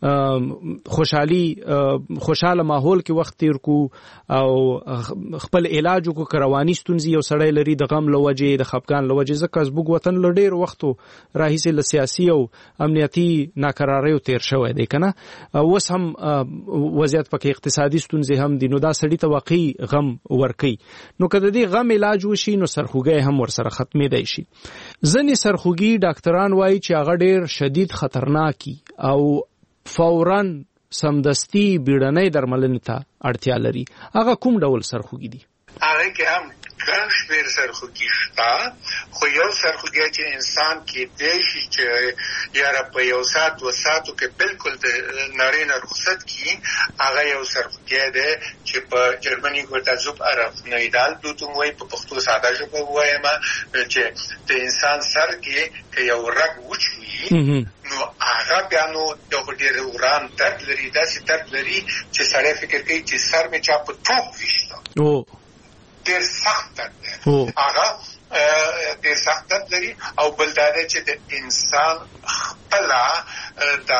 خوشاله ماحول کې وخت تیر کو او خپل علاج کو کروانی ستونزي او سړی لري د غم لوجه د خپګان لوجه ځکه زبوګ وطن لډیر وختو راهیسه ل سیاسي او امنیتي ناکراری تیر شوی دی کنه اوس هم وضعیت پکې اقتصادي ستونزي هم دي نو دا سړی ته واقعي غم ورکي نو کله دې غم علاج وشي نو سرخوږی هم ورسره ختمې دی شي. ځنې سرخوږی ډاکټران وایي چې هغه ډیر شدید خطرناکي او فوراً سمدستی بیړنۍ درملنې ته اړتیا لري. هغه کوم ډول سرخوږی دي؟ هغه کې هم ګڼ شمېر سرخوږي شته خو یو سرخوږی چې انسان کې دی شي چې یاره په 1 ساعت 2 ساعتو کې بالکل د نړۍ نه رخصت کی هغه یو سرخوږی دی چې په جرمني ورته زوب ارافنویدال بلوتون وایي په پښتو ساده ژبه ووایم چې د انسان سر کې یو رګ وچوي نو هغه بیا نو د ډېر وران درد لري داسې درد لري چې سړی فکر کوي چې سر مې چا په ټوپ ویشته ډېر سخت درد دی هغه ډېر سخت درد لري او بل دا دی چې د انسان خپله د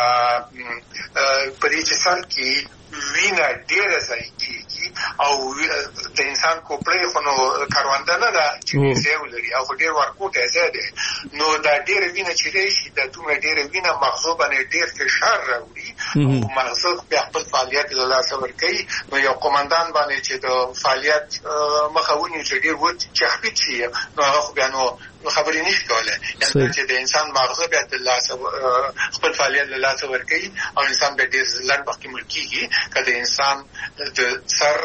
په دې چې سر کې وینه ډېره ضایع کېږي او د انسان کوپړۍ خو نو کرونده نه ده چې ځای ولري او ډېر ورکوټی ځای دی نو دا ډېره وینه چې دی شي دا دومره ډېره وینه مغزو باندې ډېر فشار راوړي او مغزو بیا خپل فعالیت له لاسه ورکوي نو یو قومندان باندې چې د فعالیت مخه ونیو چې ډېر وچخپیت شي نو هغه خو بیا نو خبرې نشي کولی یعنې چې د انسان مغزو بیا د لاسه خپل فعالیت له لاسه ورکوي او انسان بیا ډېر لنډ وخت کې مړ کېږي که د انسان د سر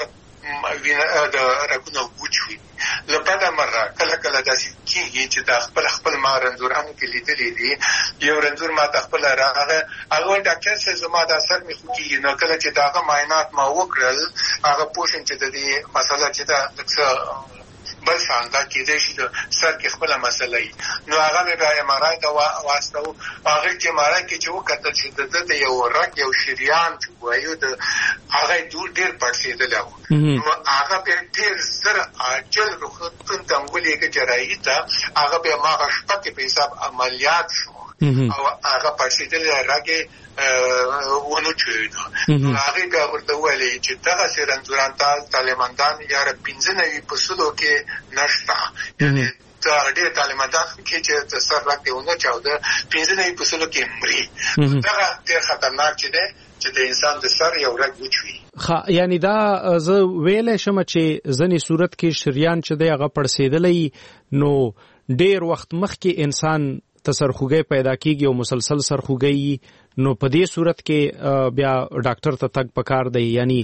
د رګونه وچ وي. له بده مرغه کله کله داسې کېږي چې دا خپل ما رنځورانو کې لیدلي دي یو رنځور ما ته خپله راغی هغه وایي ډاکټر صاحب زما دا سر مې خوږېږي نو کله چې د هغه معاینات ما وکړل هغه پوه شم چې د دې مسله چې دا لږ څه بل شان دا کېدای شي د سر کې خپله مسله وي نو هغه مې بیا MRI ته واستوه هغې چې MRI کې چې وکتل چې د ده د یو رګ یو شریان چې وایو د هغه ډېر پړسېدلی و نو هغه بیا ډېر زر عاجل روغتون ته ولېږه جراحي ته هغه بیا هماغه شپه کې په حساب عملیات شو او هغه پړسېدلی رګ یې ونه چوېده نو هغې بیا ورته وویلې چې دغسې رنځوران طالبمندان یاره 95% کې نشته یعنې هغه ډېر طالبمندان کې چې د سر رګ دې ونه چاوده 95% کې مري دغه ډېر خطرناک چې دی چې د انسان د سر یو رګ وچوي. یعنی دا زه ویلی شم چې ځینې صورت کې شریان چې دی هغه پړسېدلی نو ډېر وخت مخکې انسان ته سرخوږی پیدا کېږي او مسلسل سرخوږی نو په دې صورت کې بیا ډاکټر ته تګ پکار دی یعنی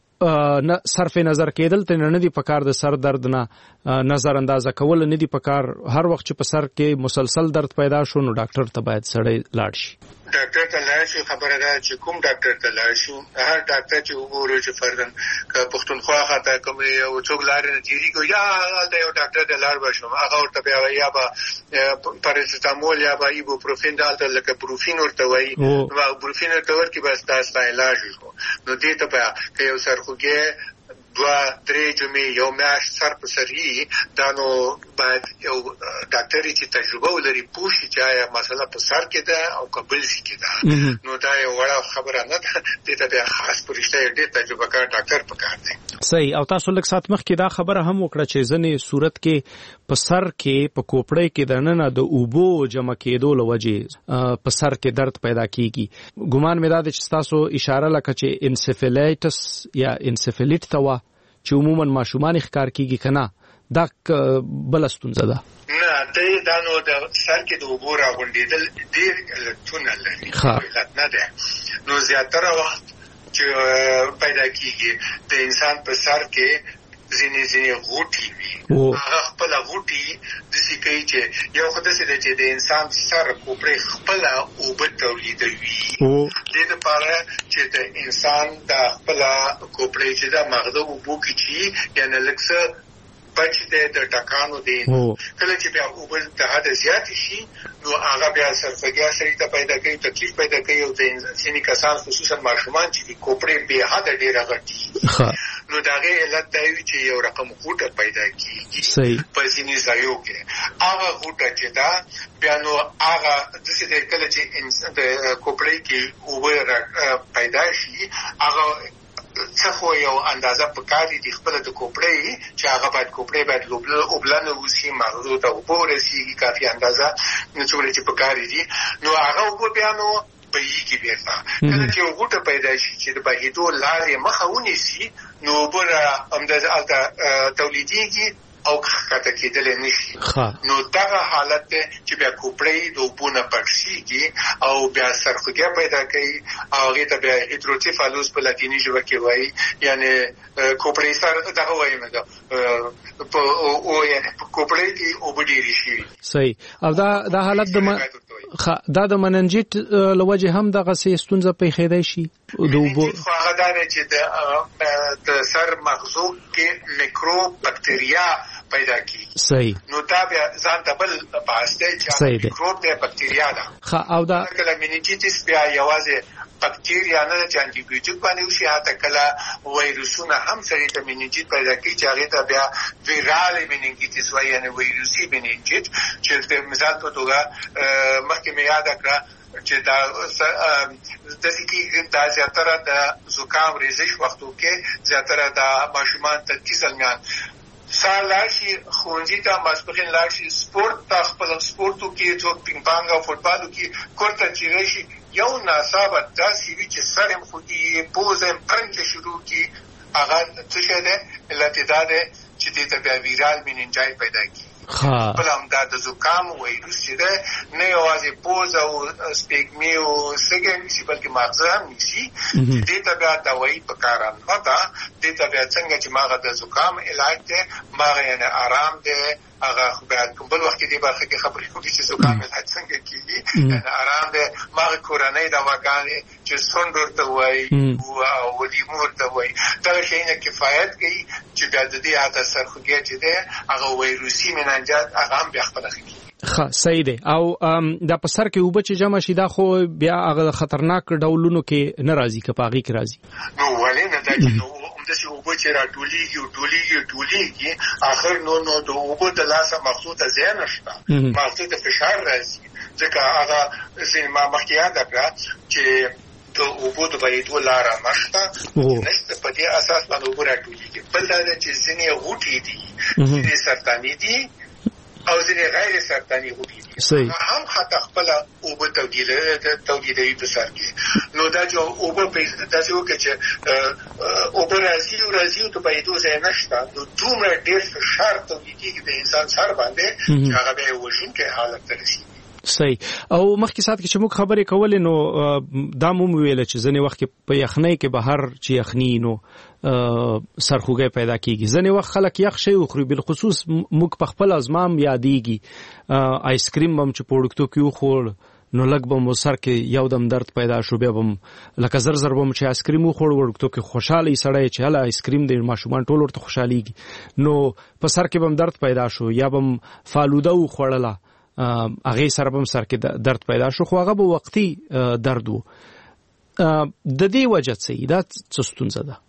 صرف نظر کېدل ته نه دي پکار د سر درد نه نظر اندازه کول نه دي پکار هر وخت چې په سر کې مسلسل درد پیدا شو نو ډاکټر ته باید سړی لاړ شي. ډاکټر ته لاړ شي خبره ده چې کوم ډاکټر ته لاړ شي هر ډاکټر چې وګورو چې فرضاً که پښتونخوا خاطر کوم یو څوک لارې نه تېرېږي یا هلته یو ډاکټر ته لاړ به شم هغه ورته بیا یا به پاراسیټامول یا به ایبوپروفین دلته لکه بروفین ورته وایي نو بروفین ورته ورکړي بس دا ستا علاج وکړو نو دې ته به که یو سرخوږی 2-3 جمعې یو میاشت سر په سر یي دا نو باید یو ډاکټر چې تجربه ولري پوه شي چې آیا مسله په سر کې ده او قبل سي کې ده. نو دا یو وړه خبره نه ده، دې ته بیا خاص پرشته ډېر تجربه کار ډاکټر پکار دی. صحیح. او تاسو لږ سات مخکې دا خبره هم وکړه چې ځنې صورت کې په سر کې په کوپړۍ کې دننه د اوبو جمع کېدو له وجې په سر کې درد پیدا کیږي. ګومان مې دا دی چې تاسو اشاره لکه چې انسفلیټس یا انسفلیټ ته وا چې عموما ماشومان ښکار کیږي کنه، دا بل ستونزه ده. نه دا نو د سر کې د اوبو راغونډېدل ډېر علتونه لري، علت نه ده. نو زیاتره وخت چې پیدا کیږي د انسان په سر کې ځینې غوټي وي، هغه خپل غوټي د څه کوي چې یو خدای سره چې د انسان سر کوپړې خپل اوبه تولیدوي، د دې لپاره چې د انسان د خپل کوپړې چې د مغزو اوبو کې چی یعنی لکه بچ د ټکانو دی. کله چې بیا اوبه د حد زیات شي نو هغه بیا سرفګیا سړي ته پیدا کوي، تکلیف پیدا کوي، او د ځینې کسان خصوصا ماشومان چې د کوپړې به حد ډېره غټي نو دا غي علت دی چې یو رقم غوټه پیدا کیږي په ځینې ځایو کې. هغه غوټه چې دا بیا نو هغه د څه کله چې د کوپړې کې اوبه پیدا شي هغه څه خو یو اندازه پکاري د خپل د کوپړې چې هغه باید کوپړې باید اوبلنه وسی مغزو ته وګورسي کافي اندازه څومره چې پکاري دي نو هغه وګ بیا نو بهيږي بیرته. کله چې غوټه پیدا شي چې د بهیدو لارې مخه ونیسي نو بل همدغه تولیديږي او کاته کېدل نشي. نو دا حالت ته چې بیا کوپړې د وبونه پړسيږي او بیا سرخوږه پیدا کوي او هغه ته بیا هیدروسیفالوس په لاتینی ژبه کې وایي، یعنی کوپړې سره دغه وایي نه او یعنی کوپړې کې وبډيري شي. صحیح. او دا حالت د مننجیت لوجه هم دغه ستونزه پیښیدای شي. هغه دا چې د سر مغزو کې میکروب بکتریا پیدا کیږي. صحیح. نو دا بیا ځان ته بل بحث دی چې میکروب د بکتریا ده. او دا کله مننجیتس بیا یوازې بکتریا نه چې انټي بیوټیک باندې وشي، حتی کله وایروسونه هم سره د مننجیت پیدا کوي چې هغه ته بیا ویرال مننجیتس وایي، یعنی وایروسي مننجیت چې د مثال په توګه مخکې مې یاد کړه چې دا د سکی د زیاتره د زکام ریزش وختو کې زیاتره د ماشومان ته کیسلمیان سال لاشي خونځي ته ماسپخین لاشي سپورت ته خپل سپورتو کې څوک پینګ پانګ او فوتبال کې کوړه چیرشي یو ناصابه داسې وی چې سرم خودي پوزم پنځه شروع کی هغه څه شه ده لاتیداده چې د بیا ویرال مننجایت پیدا کی. بل هم دا د زکام وایروس چې ده نه یوازې پوز او سپیګمي او سګن چې بلکې مغز هم نشي. دې ته بیا دوايي پکاره نه ده. دې ته بیا څنګه چې ماغه د زکام علاج ده ماغه یعنی آرام ده هغه خو بیا بل وخت کې برخه کې خبرې کوي چې زکام علاج څنګه کیږي، یعنی آرام ده ماغه کورنۍ دواګانې چې سوندور ته وایي او لیمور ته وایي دا شي نه کفایت کوي چې بیا د دې عادت سرخوږی چې ده هغه وایروسي مننجات هغه هم بیا خپل کوي. صحیح دی. او دا په سر کې اوبه چې جمع شي دا خو بیا هغه خطرناک ډولونو کې نه راځي که پاغي کې راځي. نو ولې نه دا چې داسې اوبه چې راټولېږي اخر نو د اوبو د لاسه مغزو ته ځای نشته، مغزو ته فشار راځي ځکه هغه ما مخکې یاد کړه چې د اوبو د بهیدو لاره نشته په دې اساس باندې اوبه راټولېږي. بل دا چې ځینې غوټې دي ځینې سرطاني دي او ځینې غیر سرطاني غوټې دي هم حتی خپل اوبه تولیدوي په سر کې. نو دا چې اوبه داسې وکړي چې اوبه راځي او د بهیدو ځای نشته نو دومره ډېر فشار تولیدېږي د انسان سر باندې چې هغه بیا وژونکی حالت ته رسېږي. صحیح. او مخکې سات کې چې موږ خبرې کولې نو دا مو ویل چې ځنې وخت کې په یخنۍ کې بهر چې یخني نو سرخوږی پیدا کیږي. ځنې وخت خلک یخ شی وخوري، بالخصوص موږ په خپل ازمام یادېږي آیسکریم هم چې په وړکتوب کې وخوړ نو لږ به مو سر کې یو دم درد پیدا شو، بیا به لکه زر به مو چې آیسکریم وخوړ وړکتوب کې خوشحاله سړی چې هله آیسکریم دی ماشومان ټول ورته خوشحالېږي نو په سر کې به هم درد پیدا شو، یا به هم فالوده وخوړله هغه سره به سر کې درد پیدا شو، خو هغه به وقتی درد وو. د دې وجه څه دا څه ستونزه ده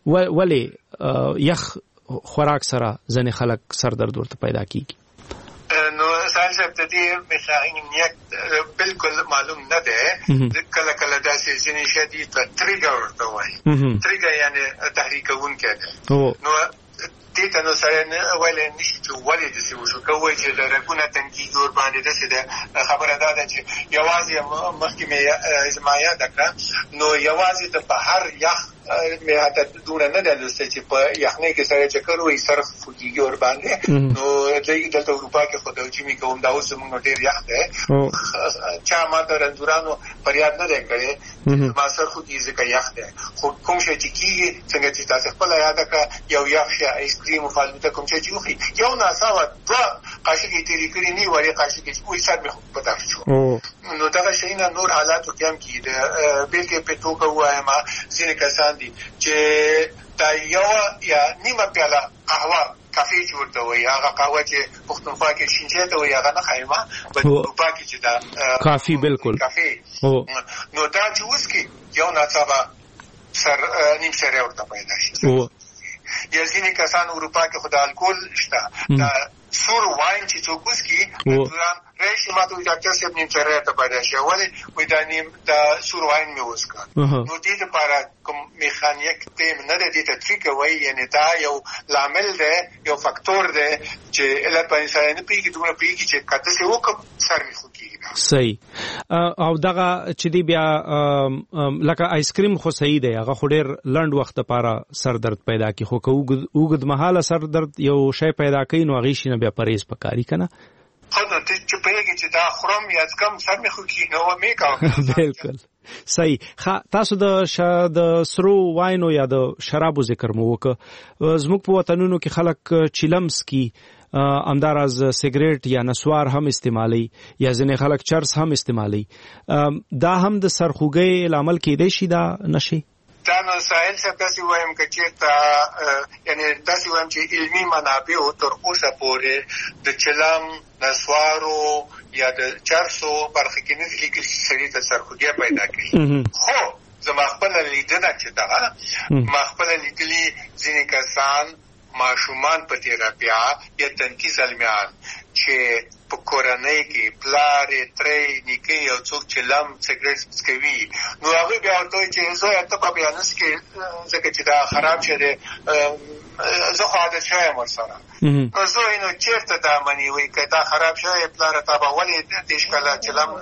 ولې یخ خوراک سره ځنې خلک سر درد ورته پیدا کیږي؟ نو سال صاحب د دې میخانیک بالکل معلوم نه ده. کله کله داسې ځینې شدید ټریګر ورته وایي. ټریګر یعنی تحریک کوونکی ده. نو دې ته نو سره ویل نشي چې ولې داسې وشو. کوي چې د رګونه تنګي جوړ باندې داسې ده. خبره دا ده چې یوازې مخکې مې زما یاد کړه نو یوازې د بهر یخ مې حتی دومره نه ده لوستې چې په یخنۍ کې سره چکر وایي سر خوږیږي ور باندې. نو دلته اروپا کې خو د جیمي کوم دا اوس زموږ ډېر یخ دی. چا ما ته رنځورانو فریاد نه دی کړی ما سر خوږي ځکه یخ دی. خو کوم شی چې کېږي څنګه چې تاسو خپله یاده کړه یو یخ شی آیسکریم او فالوده کوم شی چې وخوري یو ناڅاپه دوه قاشقې تېرې کړي نه وړې قاشقې چې وایي سر مې په درد شو. نو دغه شیونه نور حالاتو کې هم کېږي. بېلګې په توګه ووایم ځینې کسان دي چې دا یوه یا نیمه پیاله قهوه کافي چې ورته وایي هغه قهوه چې پښتونخوا کې شینچې ته وایي هغه نه ښایم بلکې اروپا کې چې دا کافي بالکل کافي نو دا چې وڅکي یو ناڅاپه سر نیم سری ورته پیدا شي. یا ځینې کسان اروپا کې خو د الکول شته دا سور واین چې څوک وڅکي راشي ما ته وایي ډاکټر صاحب نیم سری ته پیدا شي. ولې وایي دا سور واین مې وڅکه. نو دې لپاره کوم میخانیک ټیم نه دی دې ته ټریک وایي یعنی دا یو لامل دی یو فاکتور دی چې علت باندې سره نه پوهېږي دومره پوهېږي چې که داسې وکړم سر مې خوږېږي. صحیح. او دغه چې دی بیا لکه آیسکریم خو صحیح دی هغه خو ډېر لنډ وخت لپاره سر درد پیدا کوي خو که اوږد مهاله سر درد یو شی پیدا کوي نو هغې شي نه بیا پرهیز پکاري که نه؟ خو نو ته چې پوهېږي چې دا خورم یا څکم سر مې خوږېږي نو مې کوم. بالکل صحیح. تاسو د سرو واینو یا د شرابو ذکر مو وکړه. زموږ په وطنونو کې خلک چیلم څکي همداراز سیګریټ یا نسوار هم استعمالوي یا ځینې خلک چرس هم استعمالوي. دا هم د سرخوږۍ لامل کېدی شي دا نشي؟ دا نو ساحل صاحب داسې وایم که چېرته یعنې داسې وایم چې علمي منابعو تر اوسه پورې د چلم نسوارو یا د چرسو برخه کې نه دي لیکلي چې سړي ته سرخوږی پیدا کوي. خو زما خپله لیدنه چې ده ما خپله لیدلي ځینې کسان ماشومان په تیرپیا یا تنکي زلمیان چې په کورنۍ کې پلارې ترې نیکه یو څوک چې لم سګرټ څکوي نو هغوی بیا ورته وایي چې زویه ته به بیا نه څکې ځکه چې دا خراب شی دی زه خو عادت شوی یم ورسره. نو زوی نو چېرته دا مني وایي که دا خراب شوی پلاره تا به ولې دېرش کاله چې لم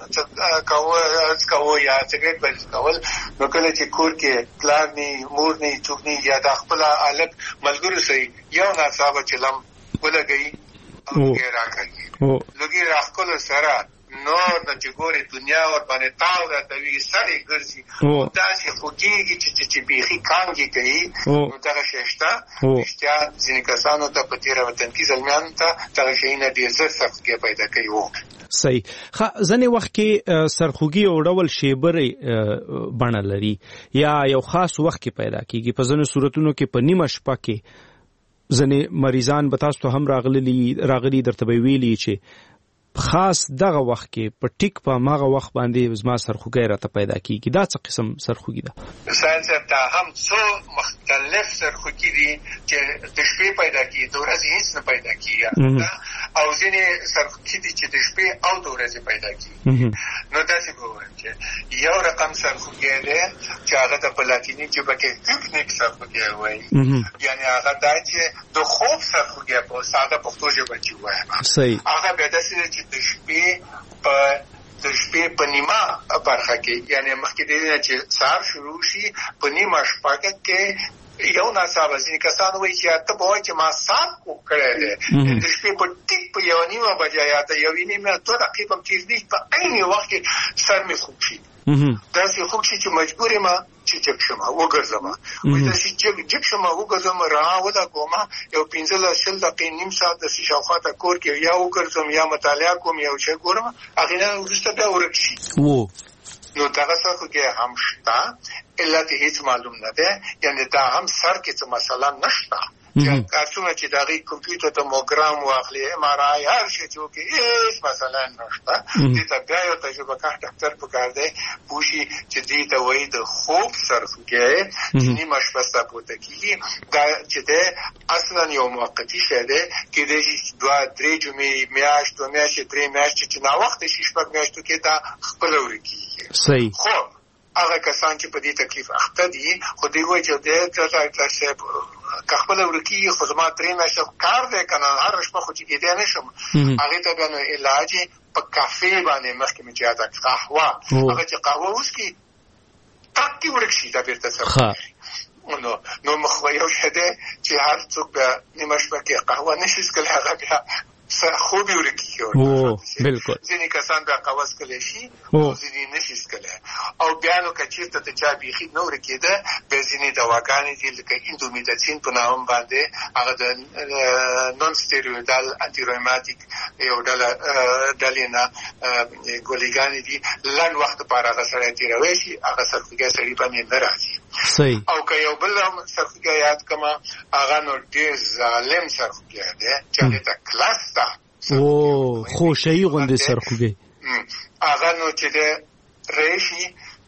څکوه یا سګرټ به څکول نو کله چې کور کې پلار نی مور نی څوک نی یا دا خپله هلک ملګرو سره یو ناڅاپه چې لم ولګوي لوګي راکوي لوګي راښکلو سره نور نه چې ګورې دنیا ورباندې تاو راته سړی ګرځي داسې خوږېږي چې بیخي کانګې کوي. نو دغه شی شته رښتیا ځینې کسانو ته په تېره وطنکي زلمیانو ته دغه شیونه ډېر زر سرخوږی پیدا کوي. صحیح. ځینې وخت کې سرخوږي یو ډول شیبرې بڼه لري یا یو خاص وخت کې پیدا کېږي. په ځینو صورتونو کې په نیمه شپه کې ځینې مریضان به تاسو ته هم راغلي درته به ویلي چې خاص دغه وخت کې په ټیک په هماغه وخت باندې زما سرخوږی راته پیدا کېږي. دا څه قسم سرخوږي ده؟ ساحل صاحب دا هم څو مختلف سرخوږي دي چې د شپې پیدا کېږي د ورځې هېڅ نه پیدا کېږي او ځینې سرخوږي دي چې د شپې او د ورځې پیدا کېږي. نو داسې به ووایم چې یو رقم سرخوږی دی چې هغه ته په لاتیني ژبه کې پیکنیک سرخوږی وایي یعنې هغه دا چې د خوب سرخوږی په ساده پښتو ژبه چې ووایم هغه بیا داسې دی چې د شپې په نیمه برخه کې یعنې مخکې د دې نه چې سهار شروع شي په نیمه شپه کې یو ناڅاپه ځینې کسان وایي چې ته به وایي چې ما ساعت کوږ کړی دی د شپې په ټیک په یوه نیمه بجه یا ته یوې نیمه 2 دقیقې هم تېر نه په عین وخت کې سر مې خوږ شي داسې خوږ شي چې مجبور یم چې جګ شم وګرځم داسې جګ شم وګرځم رڼا ولګوم یو 15-20 دقیقې نیم ساعت داسې شاوخواته کور کې یا وګرځم یا مطالعه کوم یو شی ګورم هغې نه وروسته بیا ورک شي. نو دغه سرخوږی هم شته علت هیڅ معلوم نه دی یعنې دا هم سر کې څه مسله نشته چې کارتونه چې دغه کمپیوټر توموګرام واخلي MRI هر شي چې کې هیڅ مثلا نشته دې ته بیا یو تجربه کار ډاکټر پکار دی پوښي چې دې ته وایي د خوب سرفګي چې نیمه شپه ستاسو کېږي دا چې د اصلا یو موقتی شه ده کې د 2-3 جمعې میاشت او میاشت 3 میاشت چې نا وخت شي شپږ میاشتو کې دا خپل ورکی صحیح خو هغه کسان چې په دې تکلیف اخته دي خو دوی وایي چې د ډاکټر صاحب خپل ورکی خو زما 3 میاشت کار دی کنه هر شپه خو چې کېدای نشم هغه ته به علاج په کافي باندې مخکې مې یاد قهوه هغه چې قهوه اوس کې تاکي ورکشي دا بیرته سره نو مخ یو شته چې هر څوک به نیمه شپه کې قهوه نشي څکل هغه بیا خوبی ورکی بالکل ځینې کسان به قهوه څکلی شي او ځینې نشي څکلی او بیا نو که چېرته ته چا بیخي نه ورکېده بیا ځینې دواګانې دي لکه اندومیتاسین په نام باندې هغه د نون سټیرویډال انټي روماتیک یو ډلې نه ګولېګانې دي لنډ وخت لپاره هغه سړی تېروی شي هغه سرخوږی سړي باندې نه راځي او که یو بل هم سرخوږی یاد کړمه هغه نو ډېر ظالم سرخوږی دی چې هغې ته کلاس خوشایی غونډه سرخوږی هغه نو چې د ریشي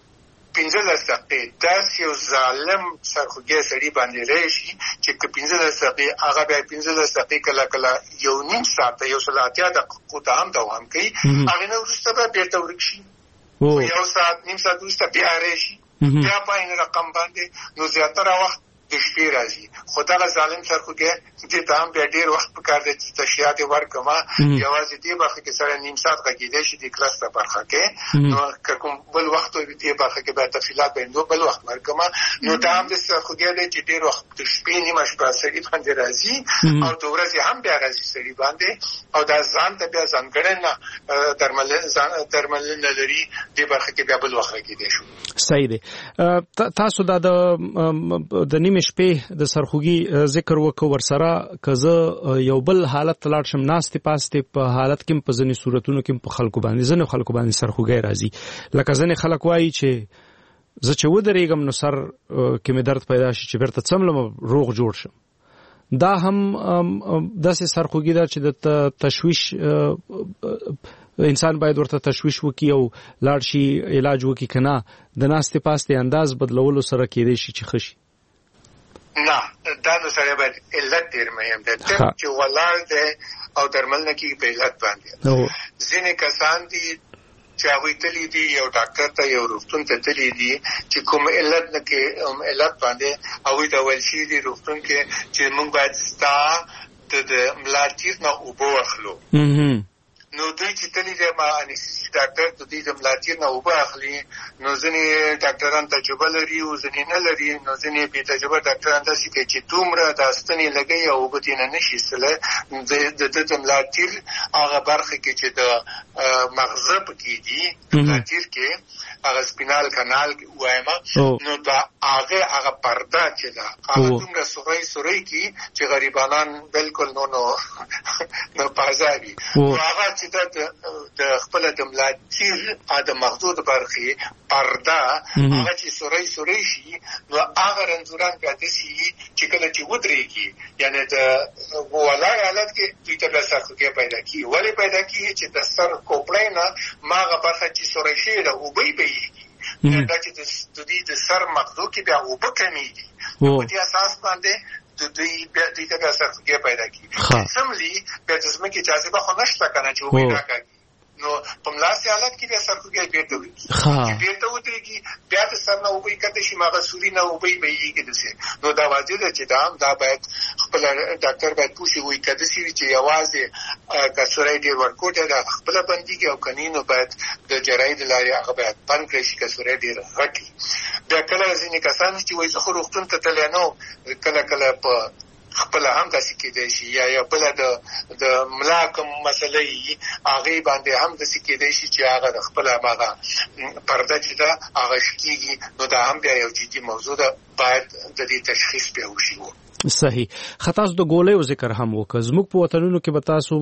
15 دقیقې داس یو ظالم سرخوږی سړي باندې ریشي چې 15 دقیقې هغه بیا 15 دقیقې کله کله یو نیم ساعت یو ساعت دقیقو ته هم دوام کوي هغه نو وروسته به بیرته ورکشي یو ساعت نیم ساعت وروسته بیا ریشي بیا په این رقم باندې نو زیاتره وخت د شپې راځي خو دغه ظالم سرخوږی دې ته هم بیا ډېر وخت پکار دی چې تشریحات یې ورکړمه یوازې دې برخه کې سره نیم ساعت غږېدی شي د کلاس ته برخه کې نو که کوم بل وخت وي دې برخه کې بیا تفصیلات به بل وخت ورکړمه نو دا هم د سرخوږی دی چې ډېر وخت د شپې نیمه شپه سړي باندې راځي او د ورځې هم بیا راځي سړي باندې او دا ځان ته بیا ځانګړنه درملنه لري دې برخه کې بیا بل وخت غږېدی شو صحیح دی تاسو دا د نیمه شپې د سرخوږي ذکر وکړ ورسره کزه یو بل حالت لاړ شم ناستې پاستې په حالت کې په ځینې صورتونو کې په خلکو باندې سرخوږی راځي لکه ځینې خلک وایي چې زه چې ودرېږم نو سر کې مې درد پیدا شي چې بیرته څملم روغ جوړ شم دا هم داسې سرخوږي ده چې د تشویش انسان باید ورته تشویش وکړي او لاړ شي علاج وکړي که نه د ناستې پاستې انداز بدلولو سره کېدای شي چې ښه شي نه دا نو سره باید علت ډېر مهم دی چې ولاړ دی او درملنه کېږي په علت باندې ځینې کسان دي چې هغوی تللی دي یو ډاکټر ته یو روغتون ته تللی دي چې کوم علت نه کې علت باندې هغوی ته ویل شوي دي روغتون کې چې موږ باید ستا د ملا تیر نه اوبه واخلو نو دوی چې تللی دی انستیزي ډاکټر د دوی د ملا تیر نه اوبه اخلي نو ځینې ډاکټران تجربه لري او ځینې نه لري نو ځینې بې تجربه ډاکټران داسې کوي چې دومره دا ستنې لګوي او اوبه ترې نه نشي ایستلی د ده د ملا تیر هغه برخه کې چې د مغزه پکې دي ملا تیر کې هغه سپینال کانال وایم نو دا هغه پرده چې ده هغه دومره سوری کې چې غریبانان بالکل نو پازابي هغه چې د خپل د ملا تیر د مغزو د برخې پرده هغه چې سوری شي نو هغه رنځوران بیا داسې چې کله چې ودرېږي یعنې د ولاړ حالت کې دوی ته بیا سرخوږی پیدا کېږي ولې پیدا کېږي چې د سر کوپړۍ نه ماغه برخه چې سوری شوې ده اوبه یې بهېږي دا چې د دوی د سر مغزو کې بیا اوبه کمېږي په دې اساس باندې دوی ته بیا سرخوږی پیدا کېږي سملي بیا د ځمکې جاذبه خو نشته که نه چې اوبه یې راکاږي نو په ملاسې حالت کې بیا سرخوږی بیرته ودرېږي چې بیرته ودرېږي بیا د سر نه اوبه یې شي هغه سوري نه اوبه یې بهېږي داسې نو دا واضح ده چې دا باید خپله ډاکټر باید پوه شي وایي که داسې وي چې یوازې که سوری ډېر ورکوټی ده خپله بندېږي او که نه نو باید د جراحۍ د لارې هغه باید بند کړی شي که سوری ډېر غټ وي بیا کله ځینې کسان چې وایي زه خو روغتون ته تللی نه کله کله په خپل هم داسې کېدای شي یا بله د ملا کوم مسله یي هغې باندې هم داسې کېدای شي چې هغه د خپله هغه پرده چې ده هغه شکېږي نو دا هم بیا یو جدي موضوع ده باید د دې تشخیص بیا وشي صحیح تاسو د ګولیو ذکر هم وکړ زموږ په وطنونو کې به تاسو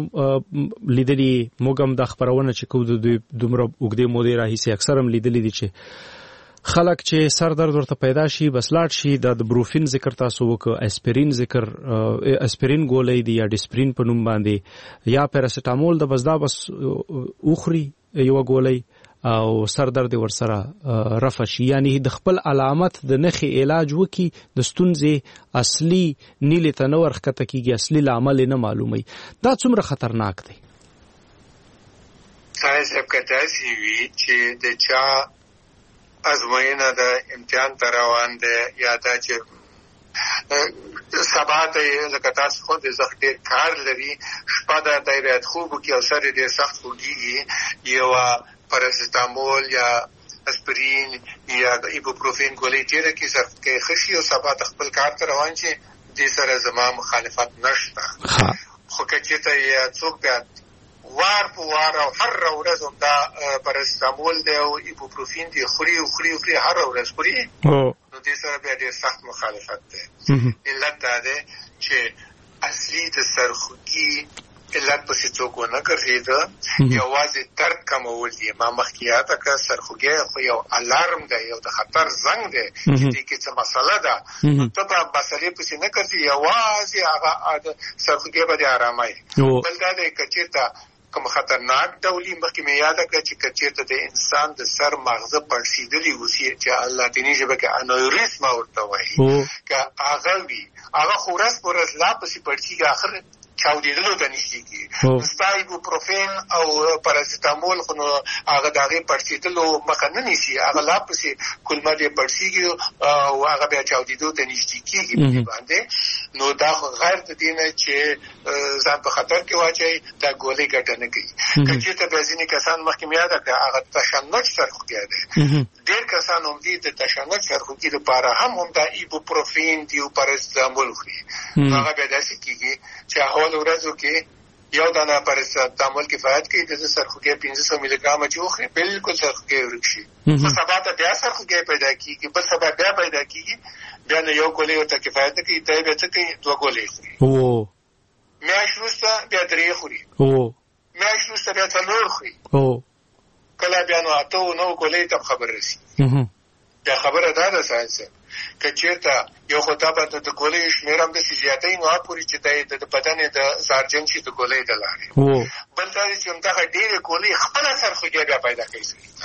لیدلي موږ هم د خپرونه چې کوو د دومره اوږدې مودې راهیسې اکثر هم لیدلي دي چې خلک چې سر درد ورته پیدا شي بس لاړ شي د بروفین ذکر تاسو وکړ، اسپرین ذکر، اسپرین ګولۍ دی یا ډسپرین په نوم باندې یا پیراسټامول د بس دا بس اوخري یو ګولۍ او سر درد ورسره رفع شي، یعنی د خپل علامت د نخي علاج وکي د ستونزې اصلي نیلې ته نه ورخته کیږي، اصلي لامل نه معلومي. دا څومره خطرناک دی؟ تاسو کتاسي وی چې د چا ازموینه د امتحان تر روان ده یا دا چې سبا ته لکه تاسو خو د زخ ډیر کار لري، شپه د دایره خوب کې او سر ډیر سخت خوږي، یو پاراسټامول یا اسپرین یا ایبوپروفین ګولۍ تیره کې سر کې خشي او سبا ته خپل کار ته روان شي، دې سره زما مخالفت نشته. خو که ته یې څوک بیا وار په وار او هر ورځ هم دا پاراسټامول دی او ایبوپروفین دی خوري هر ورځ خوري، نو دې سره بیا ډېر سخت مخالفت دی. علت دا دی چې اصلي د سرخوږي علت پسې څوک ونه ګرځېده، یوازې درد کمول دي. ما مخکې یاده کړه سرخوږی خو یو الارم دی، یو د خطر زنګ دی چې دې کې څه مسله ده، ته په مسلې پسې نه ګرځې، یوازې هغه سرخوږی به دې اراموي. بل دا دی که چېرته کوم خطرناک ډولي مخکې مې یاده کړه چې که چېرته د انسان د سر مغزه پړسېدلي اوسي چې لاتیني ژبه کې انوریزما ورته وایي، که هغه وي هغه خو ورځ په ورځ لا پسې پړسېږي، آخر چاودېدلو ته نږدې کېږي. ستا ایبوپروفین او پاراسټامول خو نو هغه د هغې پړسېدلو مخه نه نیسي، هغه لا پسې کولمه دې پړسېږي او هغه بیا چاودېدو ته نږدې کېږي په باندې. نو دا خو غیر د دې نه چې ځان په خطر کې واچوي، دا ګولۍ ګټه نه کوي. که چېرته بیا ځینې کسان مخکې مې یاده کړه هغه تشنج سرخوږی دی، ډېر کسان هم دي د تشنج سرخوږي دپاره هم دا ایبوپروفین دی او پاراسټامول خوري. هغه بیا داسې کېږي چې اول ورځو کې یو دانه پاراسټامول کفایت کوي، د سرخوږی 500 ملي ګرامه چې وخوري بالکل سرخوږی ورک شي. خو سبا ته بیا سرخوږی پیدا کېږي، بل سبا بیا پیدا کېږي، بیا نه یو ګولۍ ورته کفایت نه کوي، دی بیا څه کوي 2 ګولۍ خوري، میاشت وروسته بیا 3 خوري، میاشت وروسته بیا 4 خوري، کله بیا نو 8 او 9 ګولۍ ته خبر رسي. بیا خبره دا ده ساینس که چېرته یو خو دا به د ګولۍ شمېر هم داسې زیاتوي نو هغه پورې چې دی د بدن د زهرجن شي د ګولۍ د لارې. بل دا دی چې همدغه ډېرې ګولۍ خپله سرخوږی بیا پیدا کوي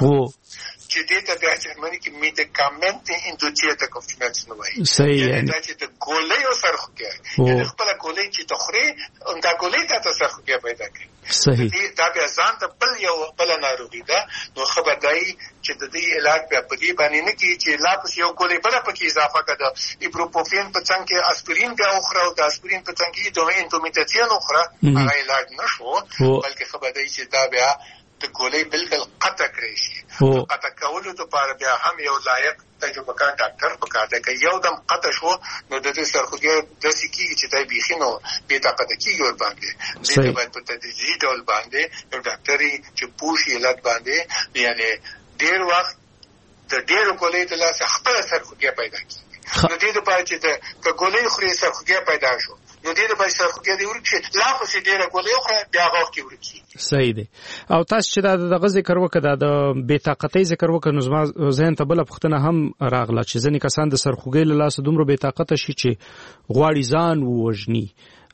چې دې ته بیا جرمني کې میډیکامنت انډوچیټه کوفټمنټس نه وایي، یعنې دا چې د ګولیو سرخوږی یعنې خپله ګولۍ چې ته خورې همدا ګولۍ تا ته سرخوږی پیدا کوي. دا بیا ځان ته بله ناروغي ده. نو ښه به دا وي چې د دې علاج بیا په دې باندې نه کېږي چې لا پسې یو ګولۍ بله پکې اضافه کړه، د ایبوپروفین په څنګ کې اسپرین بیا وخوره او د اسپرین په څنګ کې انډومیټاسین وخوره، هغه علاج نه شو، بلکې ښه به دا وي چې دا بیا د ګولۍ بالکل قطع کړی شي. قطع کولو دپاره بیا هم یو لایق تجربهکار ډاکټر پکار دی. که یو دم قطع شو نو د دې سرخوږی داسې کېږي چې دی بیخي نو بې طاقته کېږي ورباندې. دې ته باید په تدریجي ډول باندې یو ډاکټر چې پوه شي علت باندې، یعنې ډېر وخت د ډېرو ګولیو د لاسه خپله سرخوږی پیدا کېږي. نو دې دپاره چې که ګولۍ خورې سرخوږی پیدا شو نو دې دپاره چې سرخوږی دې ورک شي، لا پسې ډېره ګولۍ وخوره بیا هغه وخت کې ورک کېږي. صحیح دی. او تاسو چې دا دغه ذکر وکړه، دا د بې طاقتۍ ذکر وکړه، نو زما ذهن ته بله پوښتنه هم راغله چې ځینې کسان د سرخوږۍ له لاسه دومره بې طاقته شي چې غواړي ځان ووژني.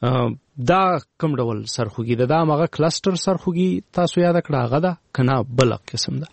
دا کوم ډول سرخوږي ده؟ دا هماغه کلسټر سرخوږي تاسو یاده کړه هغه ده که نه بله قسم ده؟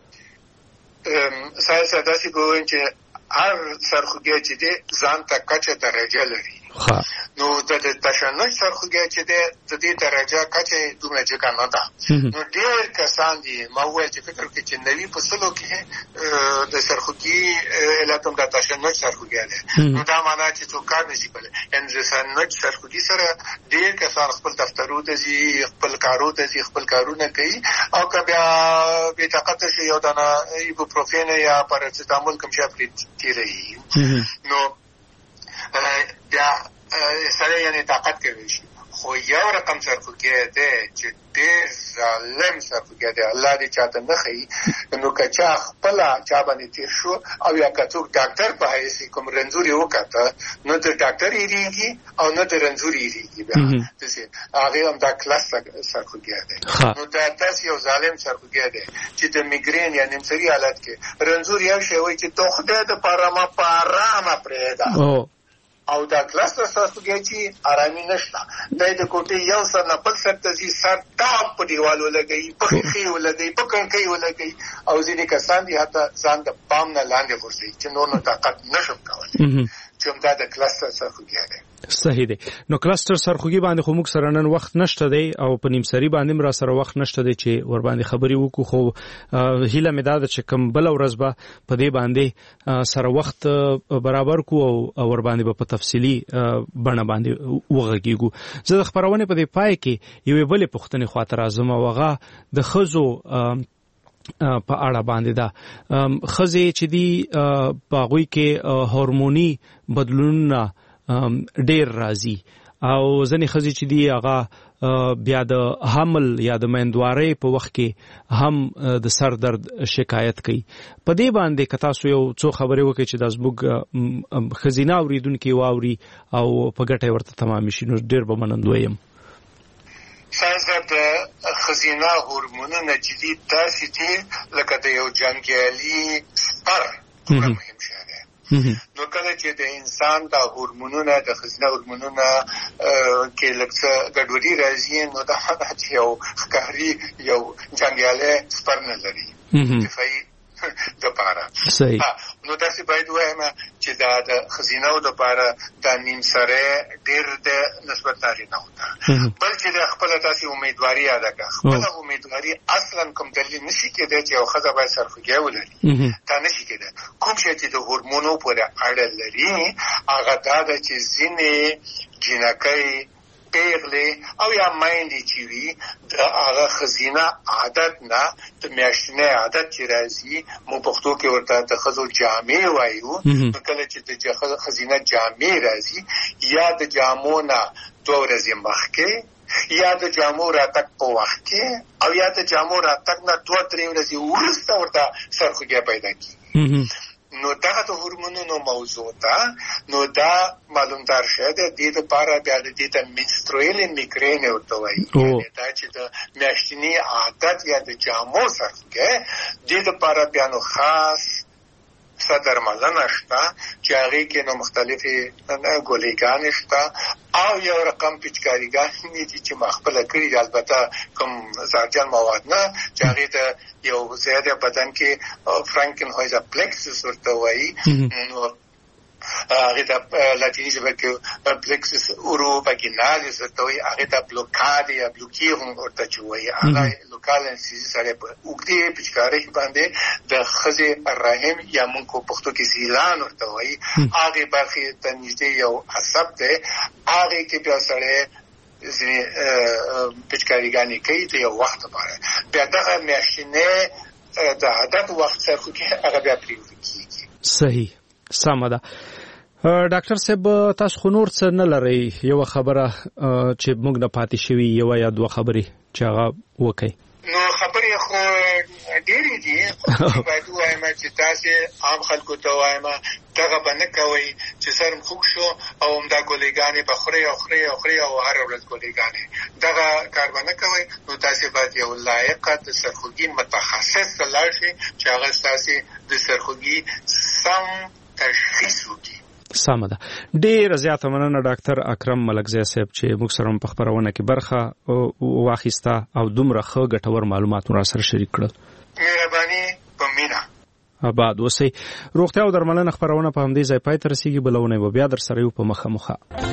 ساینس داسې به ووایم چې هر سرخوږی چې دی ځان ته کچه درجه لري. نو د تشنج سرخوږی چې دی د دې درجه کچه دومره جګه نه ده. نو ډېر کسان دي، ما وویل چې فکر وکړي چې 90% کې د سرخوږي علت هم د تشنج سرخوږی دی. نو دا معنا چې څوک کار نشي کولی، یعنې د تشنج سرخوږي سره ډېر کسان خپل دفترو ته ځي، خپل کارو ته ځي، خپل کارونه کوي، او که بیا بې طاقته شي یو دانه ایبوپروفین یا پاراسټامول کوم شی پرې تېروي، نو بیا سړی یعنې طاقت کولی شي. خو یو رقم سرخوږی دی چې ډېر ظالم سرخوږی دی، الله دې چاته نه ښیي. نو که چا خپله چا باندې تېر شو او یا که څوک ډاکټر په حیث کوم رنځور یې وکاته، نو د ډاکټر هېرېږي او نه د رنځور هېرېږي. بیا داسې هغې هم دا کلس سرخوږی دی. نو دا داسې یو ظالم سرخوږی دی چې د میګرین یا نمسري حالت کې رنځور یو شی وایي چې د خدای دپاره ما په ارامه پرېږده، او دا کلاس سرخوږی چې ارامي نشته، دی د کوټې یو سر نه بل سر ته ځي، سر ټاپ په دیوال ولګوي، په ښیښې ولګوي، په کړکۍ ولګوي، او ځینې کسان دي حتی ځان د بام نه لاندې غورځوي چې نور نو طاقت نشم کولی، چې همدا د کلسټر سرخوږی دی. صحیح دی. نو کلسټر سرخوږی باندې خو موږ سره نن وخت نشته دی او په نیمسري باندې هم را سره وخت نشته دی چې ور باندې خبرې وکړو، خو هیله مې دا ده چې کوم بله ورځ به په دې باندې سره وخت برابر کړو او ور باندې به په تفصیلي بڼه باندې وغږیږو. زه د خپرونې په دې پای کې یوې بلې پوښتنې خواته راځم او هغه د ښځو په اړه باندې ده. ښځې چې دي په هغوی کې هورموني بدلونونه ډېر راځي او ځینې ښځې چې دي هغه بیا د حمل یا د میندوارۍ په وخت کې هم د سر درد شکایت کوي. په دې باندې که تاسو یو څو خبرې وکړئ چې دا زموږ ښځینه اورېدونکي واوري او په ګټه ورته تمامې شي، نو ډېر به منندوی یم. سازه د ښځینه هورمونونه چې دي داسې دي لکه د یو جنګیالي سپر دومره مهم شی دی. نو کله چې د انسان د هورمونونه د ښځینه هورمونونه کې لږ څه ګډوډي راځي، نو دا معنی چې یو ښکاري یو جنګیالی سپر نه لري دفاعي دپاره. نو داسې باید ووایم چې دا د ښځینهو دپاره دا نیمسری ډېر د نسبت نارینهو ته. بل چې د خپله تاسې امیدواري یاده کړه، خپله امیدواري اصلا کوم دلیل نشي کېدی چې یو ښځه باید سرخوږی ولري، دا نشي کېدی. کوم شی چې د هورمونو پورې اړه لري هغه دا ده چې ځینې جینکۍ پیغلې او یا میندې چې وي د هغه ښځینه عادت نه د میاشتنی عادت چې راځي، موږ پښتو کې ورته د ښځو جامې وایو. نو کله چې د ښځینه جامې راځي، یا د جامو نه 2 ورځې مخکې، یا د جامو راتګ په وخت کې، او یا د جامو راتګ نه 2-3 ورځې وروسته ورته سرخوږی پیدا کېږي. نو دغه د هورمونونو موضوع ده. نو دا معلومدار شی دی. دې دپاره بیا د دې ته منسترویل میګرین ورته وایي، یعنې دا چې د میاشتني عادت یا د جامو سرخوږی، دې دپاره بیا نو خاص څه درملنه شته چې هغې کې نو مختلفې ګولېګانې شته او یو رقم پیچکاریګانې دي چې ما خپله کړي دي، البته کوم زهرجن مواد نه، چې هغې ته یو ځای دی بدن کې فرانکن هویزر پلکسس ورته وایي. نو هغې ته لاتیني ژبه کې پلکسس اوروواګینالس ورته وایي، هغې ته بلوکاد یا بلوکیرون ورته چې وایي، هغه لوکال انستیزي سړی په اوږدې پیچکارۍ باندې د ښځې رحم یا موږ په پښتو کې زیلان ورته وایي، هغې برخې ته نږدې یو عصب دی، هغې کې بیا سړی ځینې پیچکاریګانې کوي د یو وخت لپاره. بیا دغه میاشتنی د عادت وخت سرخوږی هغه بیا پرېښودل کېږي. صحیح، سمه ده. ډاکټر صاحب تاسو خو نور څه نه لرئ، یوه خبره چې موږ نه پاتې شوي، یوه یا 2 خبرې چې هغه وکړئ. نو خبرې خو ډېرې دي، خو باید ووایم چې تاسې عام خلکو ته وایم دغه به نه کوئ چې سر م خوږ شو او همدا ګولېګانې به خورئ او خورئ او خورئ او هره ورځ ګولېګانې، دغه کار به نه کوئ. نو تاسې باید یو لایقه د سرخوږي متخصص ته لاړ شئ چې هغه ستاسې د سرخوږي سم تشخیص وکړي. سمه ده. ډېره زیاته مننه ډاکټر اکرم ملکزی صاحب چې موږ سره په خپرونه کې برخه واخیسته او دومره ښه ګټور معلومات را سره شریک کړل. مهرباني په مینه. آباد اوسئ. روغتیا او درملنه خپرونه په همدې ځای پای ته رسیږي. بلونه به بیا در سره یو په مخه.